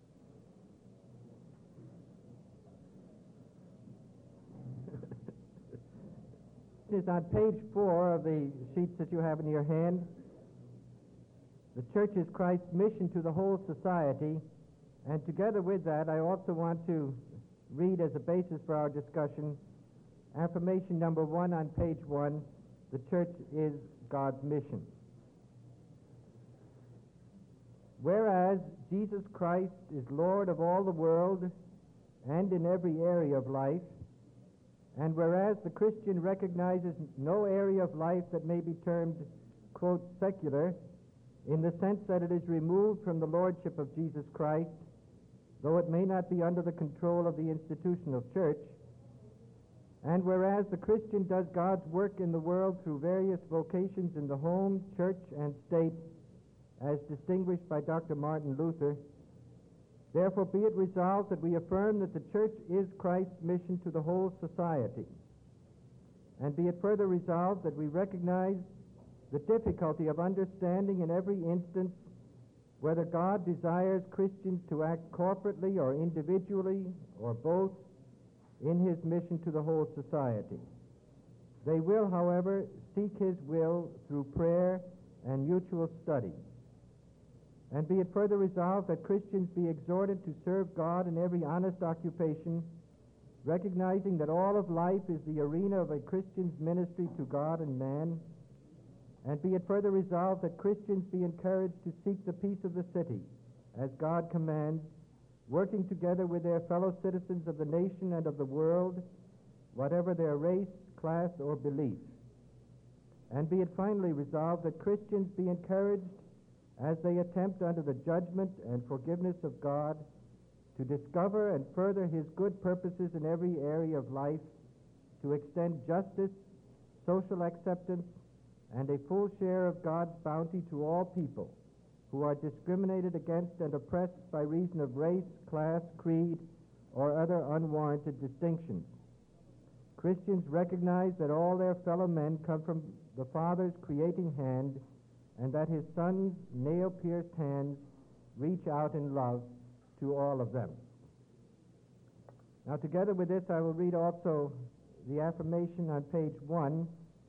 It is on page 4 of the sheets that you have in your hand. The church is Christ's mission to the whole society, and together with that, I also want to read as a basis for our discussion affirmation number 1 on page 1, the church is God's mission. Whereas Jesus Christ is Lord of all the world and in every area of life, and whereas the Christian recognizes no area of life that may be termed, quote, secular, in the sense that it is removed from the lordship of Jesus Christ, though it may not be under the control of the institution of church, and whereas the Christian does God's work in the world through various vocations in the home, church, and state, as distinguished by Dr. Martin Luther, therefore be it resolved that we affirm that the church is Christ's mission to the whole society, and be it further resolved that we recognize the difficulty of understanding in every instance whether God desires Christians to act corporately or individually or both in his mission to the whole society. They will, however, seek his will through prayer and mutual study. And be it further resolved that Christians be exhorted to serve God in every honest occupation, recognizing that all of life is the arena of a Christian's ministry to God and man. And be it further resolved that Christians be encouraged to seek the peace of the city, as God commands, working together with their fellow citizens of the nation and of the world, whatever their race, class, or belief. And be it finally resolved that Christians be encouraged as they attempt under the judgment and forgiveness of God to discover and further his good purposes in every area of life, to extend justice, social acceptance, and a full share of God's bounty to all people, who are discriminated against and oppressed by reason of race, class, creed, or other unwarranted distinctions. Christians recognize that all their fellow men come from the Father's creating hand, and that his Son's nail-pierced hands reach out in love to all of them. Now, together with this, I will read also the affirmation on page 1.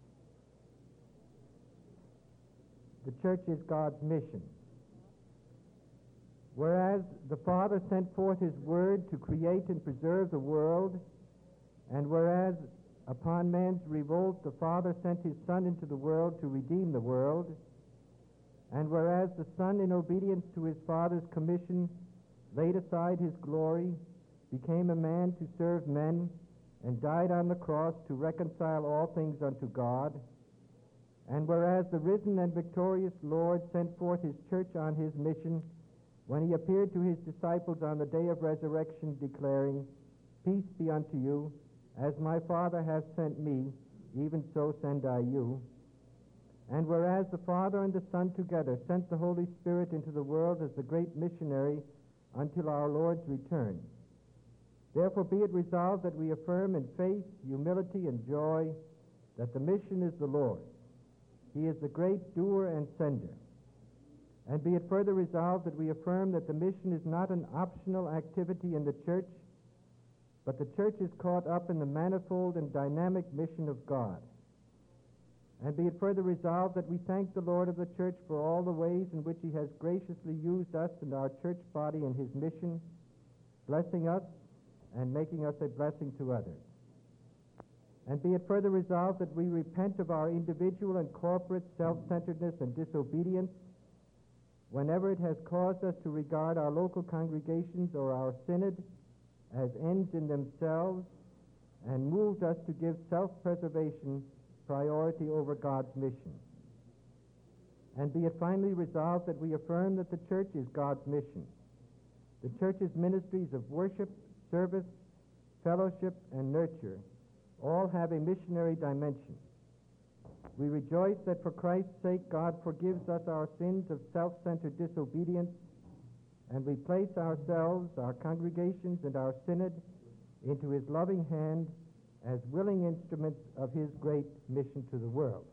The church is God's mission. Whereas the Father sent forth his word to create and preserve the world, and whereas upon man's revolt the Father sent his Son into the world to redeem the world, and whereas the Son, in obedience to his Father's commission, laid aside his glory, became a man to serve men, and died on the cross to reconcile all things unto God, and whereas the risen and victorious Lord sent forth his church on his mission, when he appeared to his disciples on the day of resurrection, declaring, "Peace be unto you, as my Father hath sent me, even so send I you." And whereas the Father and the Son together sent the Holy Spirit into the world as the great missionary until our Lord's return. Therefore be it resolved that we affirm in faith, humility, and joy that the mission is the Lord's. He is the great doer and sender. And be it further resolved that we affirm that the mission is not an optional activity in the church, but the church is caught up in the manifold and dynamic mission of God. And be it further resolved that we thank the Lord of the church for all the ways in which he has graciously used us and our church body in his mission, blessing us and making us a blessing to others. And be it further resolved that we repent of our individual and corporate self-centeredness and disobedience whenever it has caused us to regard our local congregations or our synod as ends in themselves and moved us to give self-preservation priority over God's mission. And be it finally resolved that we affirm that the church is God's mission. The church's ministries of worship, service, fellowship, and nurture all have a missionary dimension. We rejoice that for Christ's sake God forgives us our sins of self-centered disobedience, and we place ourselves, our congregations, and our synod into his loving hand as willing instruments of his great mission to the world.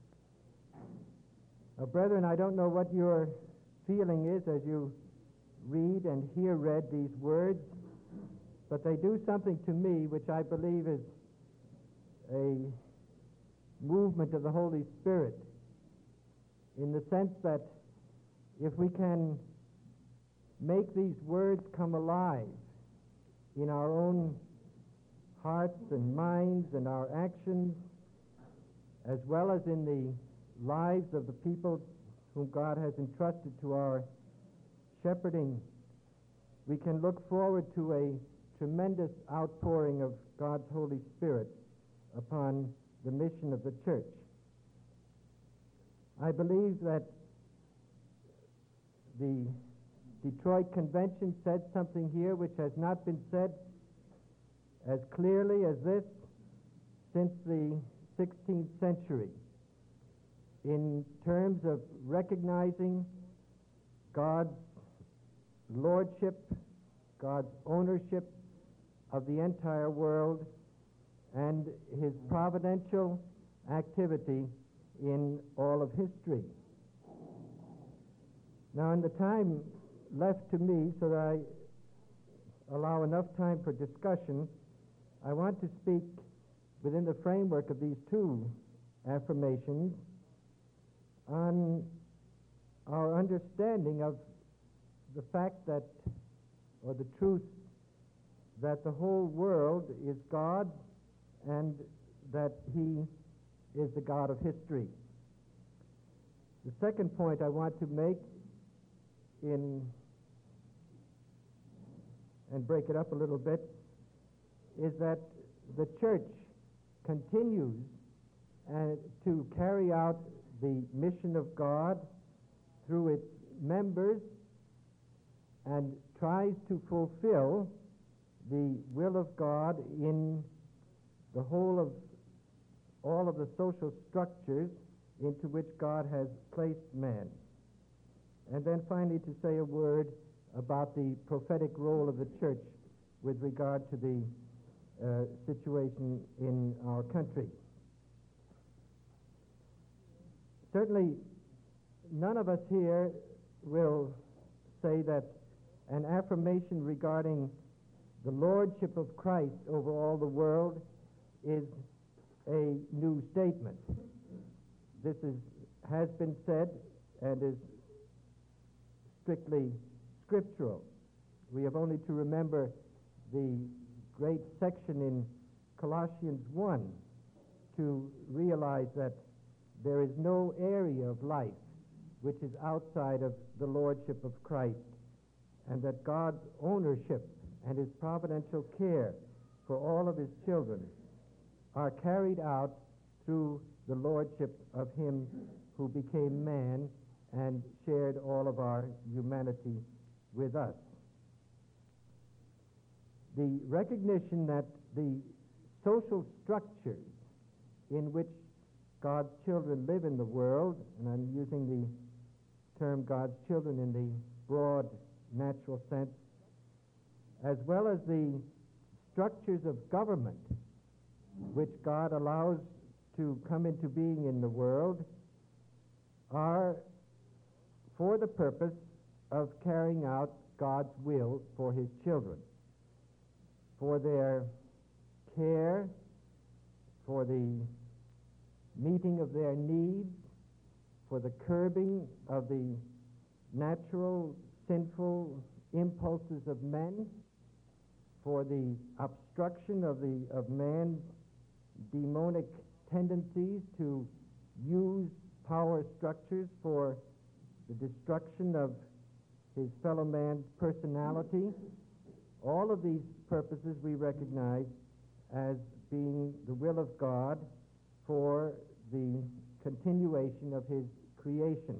Now, brethren, I don't know what your feeling is as you read and hear read these words, but they do something to me which I believe is a movement of the Holy Spirit, in the sense that if we can make these words come alive in our own hearts and minds and our actions, as well as in the lives of the people whom God has entrusted to our shepherding, we can look forward to a tremendous outpouring of God's Holy Spirit upon the mission of the church. I believe that the Detroit Convention said something here which has not been said as clearly as this since the 16th century, in terms of recognizing God's lordship, God's ownership of the entire world, and his providential activity in all of history. Now, in the time left to me, so that I allow enough time for discussion, I want to speak within the framework of these two affirmations on our understanding of the fact that, or the truth that the whole world is God and that he is the God of history. The second point I want to make and break it up a little bit is that the church continues to carry out the mission of God through its members and tries to fulfill the will of God in the whole of all of the social structures into which God has placed man. and then finally to say a word about the prophetic role of the church with regard to the situation in our country. Certainly, none of us here will say that an affirmation regarding the lordship of Christ over all the world is a new statement. This has been said and is strictly scriptural. We have only to remember the great section in Colossians 1 to realize that there is no area of life which is outside of the lordship of Christ, and that God's ownership and his providential care for all of his children are carried out through the lordship of him who became man and shared all of our humanity with us. The recognition that the social structures in which God's children live in the world, and I'm using the term God's children in the broad natural sense, as well as the structures of government which God allows to come into being in the world, are for the purpose of carrying out God's will for his children, for their care, for the meeting of their needs, for the curbing of the natural sinful impulses of men, for the obstruction of man's demonic tendencies to use power structures for the destruction of his fellow man's personality. All of these purposes we recognize as being the will of God for the continuation of his creation.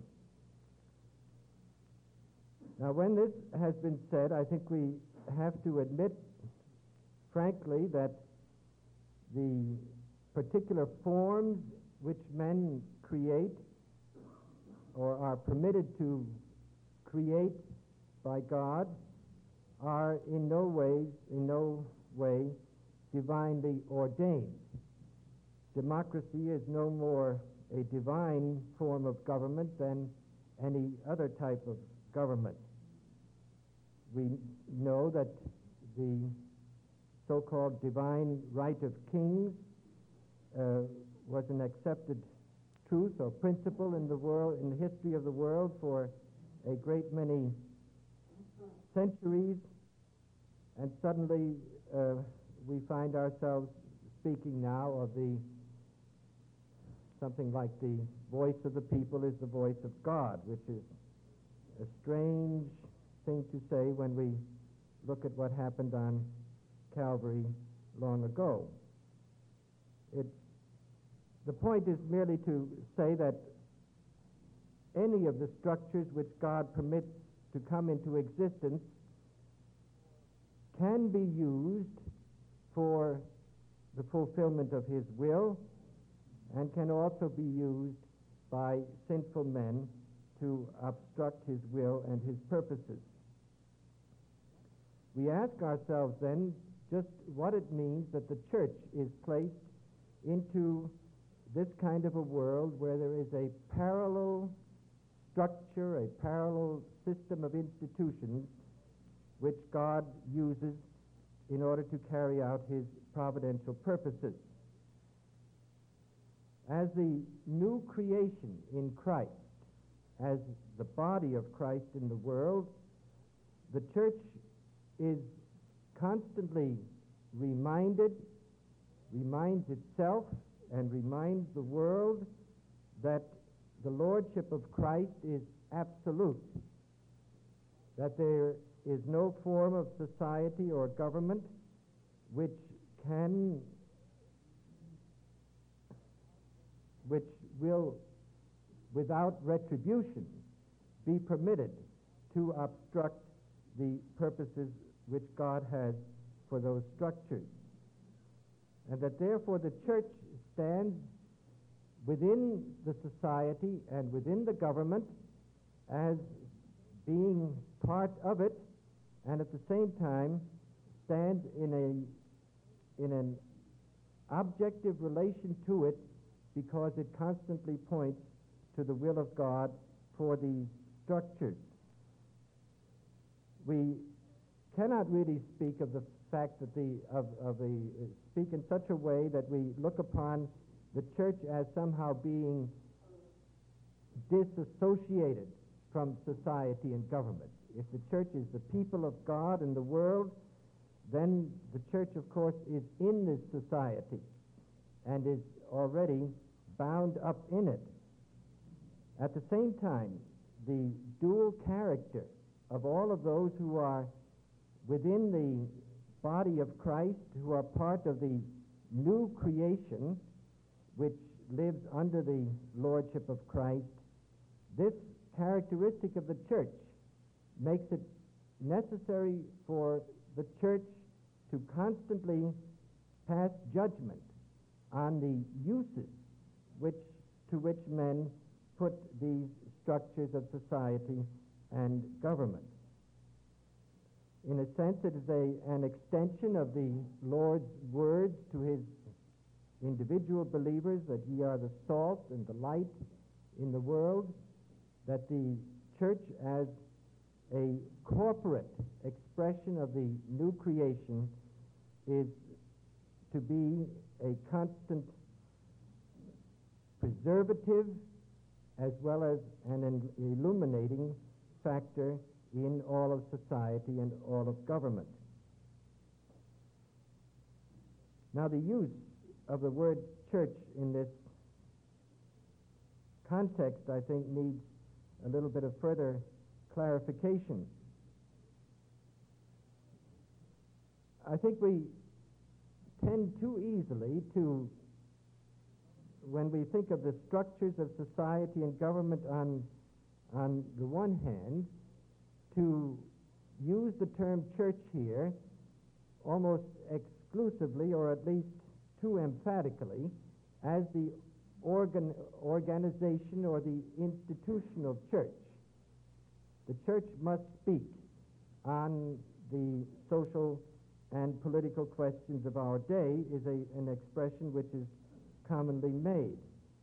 Now, when this has been said, I think we have to admit, frankly, that the particular forms which men create or are permitted to create by God are in no way divinely ordained. Democracy is no more a divine form of government than any other type of government. We know that the so-called divine right of kings was an accepted truth or principle in the world, in the history of the world, for a great many centuries, and suddenly we find ourselves speaking now of something like the voice of the people is the voice of God, which is a strange thing to say when we look at what happened on Calvary long ago. The point is merely to say that any of the structures which God permits to come into existence can be used for the fulfillment of his will, and can also be used by sinful men to obstruct his will and his purposes. We ask ourselves then just what it means that the church is placed into this kind of a world where there is a parallel structure, a parallel system of institutions which God uses in order to carry out his providential purposes. As the new creation in Christ, as the body of Christ in the world, the church is constantly reminds itself and reminds the world that the lordship of Christ is absolute, that there is no form of society or government which will, without retribution, be permitted to obstruct the purposes which God has for those structures. And that therefore the church stands within the society and within the government as being part of it, and at the same time stand in an objective relation to it, because it constantly points to the will of God for these structures. We cannot really speak of the fact that speak in such a way that we look upon the church as somehow being disassociated from society and government. If the church is the people of God in the world, then the church, of course, is in this society and is already bound up in it. At the same time, the dual character of all of those who are within the body of Christ, who are part of the new creation which lives under the lordship of Christ, this characteristic of the church makes it necessary for the church to constantly pass judgment on the uses to which men put these structures of society and government. In a sense, it is an extension of the Lord's words to his individual believers, that ye are the salt and the light in the world, that the church as a corporate expression of the new creation is to be a constant preservative as well as an illuminating factor in all of society and all of government. Now, the use of the word church in this context, I think, needs a little bit of further clarification. I think we tend too easily to, when we think of the structures of society and government on the one hand, to use the term church here almost exclusively, or at least too emphatically, as the organization or the institution of church. The church must speak on the social and political questions of our day is an expression which is commonly made.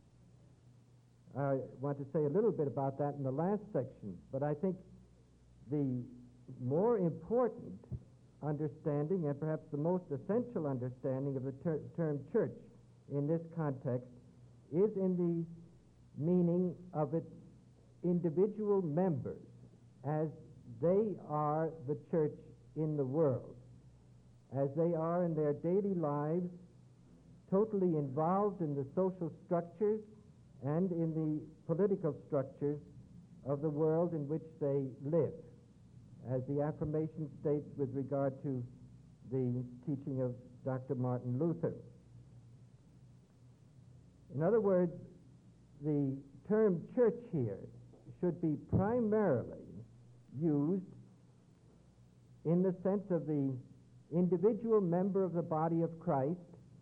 I want to say a little bit about that in the last section, but I think the more important understanding, and perhaps the most essential understanding of the term church in this context, is in the meaning of its individual members, as they are the church in the world, as they are in their daily lives totally involved in the social structures and in the political structures of the world in which they live, as the affirmation states with regard to the teaching of Dr. Martin Luther. In other words, the term church here should be primarily used in the sense of the individual member of the body of Christ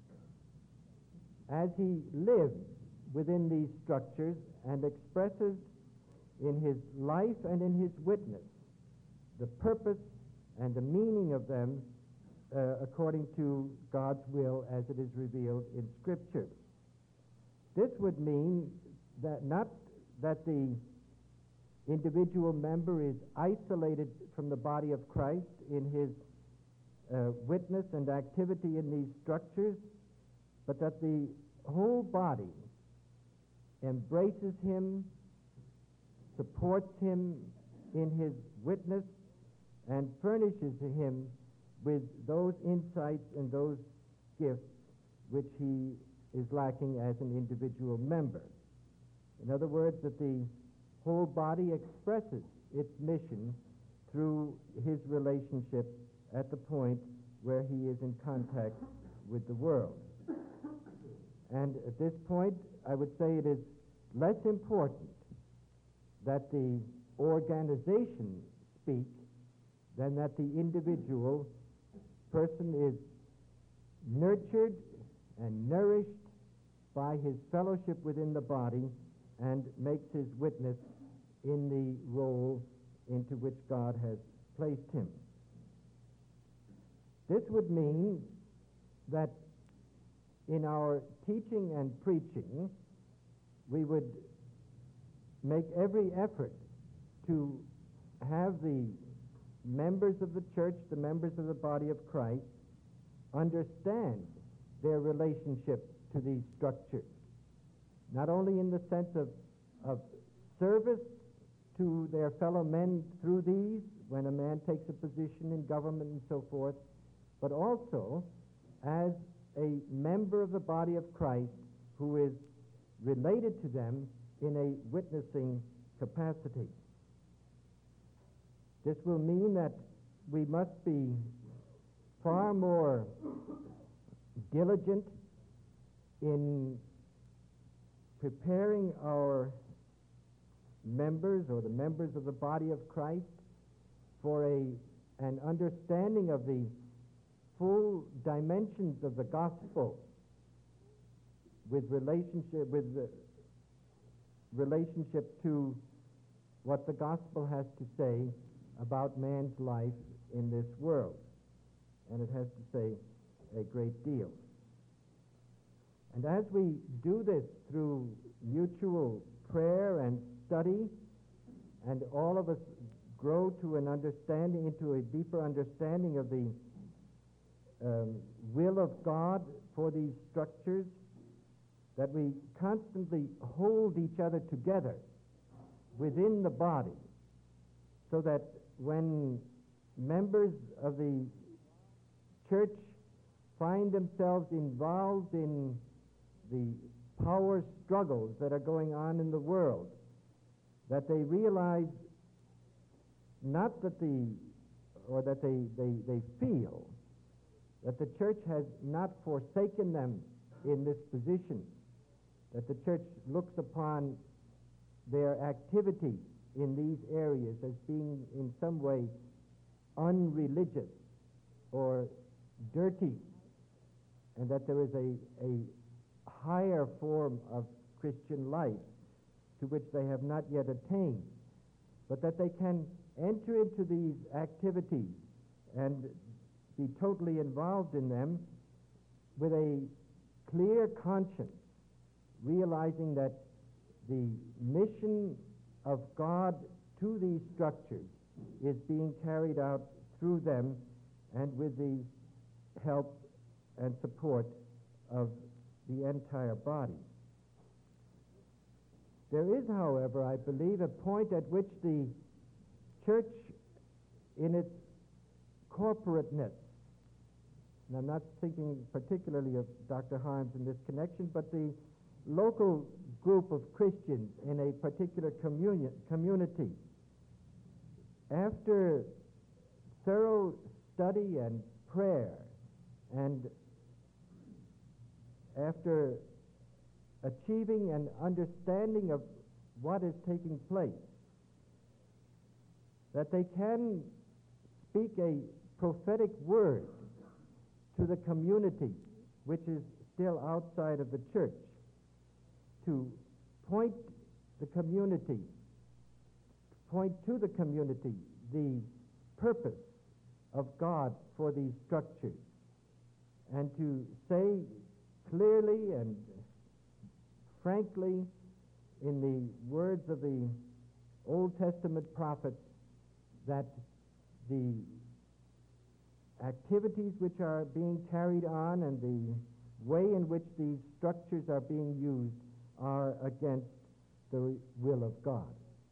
as he lives within these structures and expresses in his life and in his witness the purpose and the meaning of them according to God's will as it is revealed in Scripture. This would mean that not that the individual member is isolated from the body of Christ in his witness and activity in these structures, but that the whole body embraces him, supports him in his witness, and furnishes him with those insights and those gifts which he is lacking as an individual member. In other words, that the whole body expresses its mission through his relationship at the point where he is in contact with the world. And at this point, I would say it is less important that the organization speak than that the individual person is nurtured and nourished by his fellowship within the body and makes his witness in the role into which God has placed him. This would mean that in our teaching and preaching, we would make every effort to have the members of the church, the members of the body of Christ, understand their relationship to these structures, not only in the sense of service to their fellow men through these, when a man takes a position in government and so forth, but also as a member of the body of Christ who is related to them in a witnessing capacity. This will mean that we must be far more diligent in preparing our members or the members of the body of Christ for an understanding of the full dimensions of the gospel with relationship to what the gospel has to say about man's life in this world. And it has to say a great deal. And as we do this through mutual prayer and study, and all of us grow to an understanding, into a deeper understanding of the will of God for these structures, that we constantly hold each other together within the body, so that when members of the church find themselves involved in the power struggles that are going on in the world, that they realize not that they feel that the church has not forsaken them in this position, that the church looks upon their activity in these areas as being in some way unreligious or dirty, and that there is a higher form of Christian life to which they have not yet attained, but that they can enter into these activities and be totally involved in them with a clear conscience, realizing that the mission of God to these structures is being carried out through them and with the help and support of the entire body. There is, however, I believe, a point at which the church in its corporateness, and I'm not thinking particularly of Dr. Harms in this connection, but the local group of Christians in a particular community, after thorough study and prayer, and after achieving an understanding of what is taking place, that they can speak a prophetic word to the community which is still outside of the church, to point to the community the purpose of God for these structures, and to say clearly and frankly in the words of the Old Testament prophets that the activities which are being carried on and the way in which these structures are being used are against the will of God.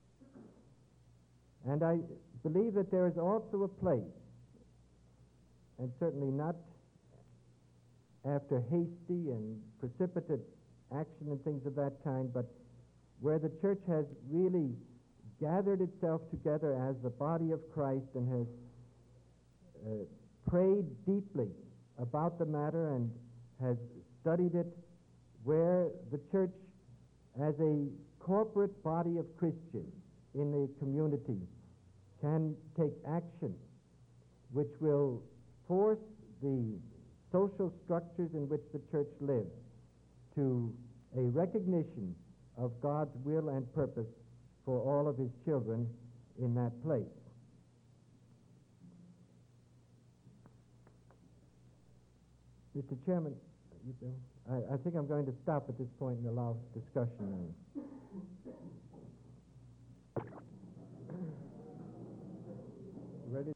And I believe that there is also a place, and certainly not after hasty and precipitate action and things of that kind, but where the church has really gathered itself together as the body of Christ and has prayed deeply about the matter and has studied it, where the church as a corporate body of Christians in a community can take action which will force the social structures in which the church lives to a recognition of God's will and purpose for all of his children in that place. Mr. Chairman, I think I'm going to stop at this point and allow discussion.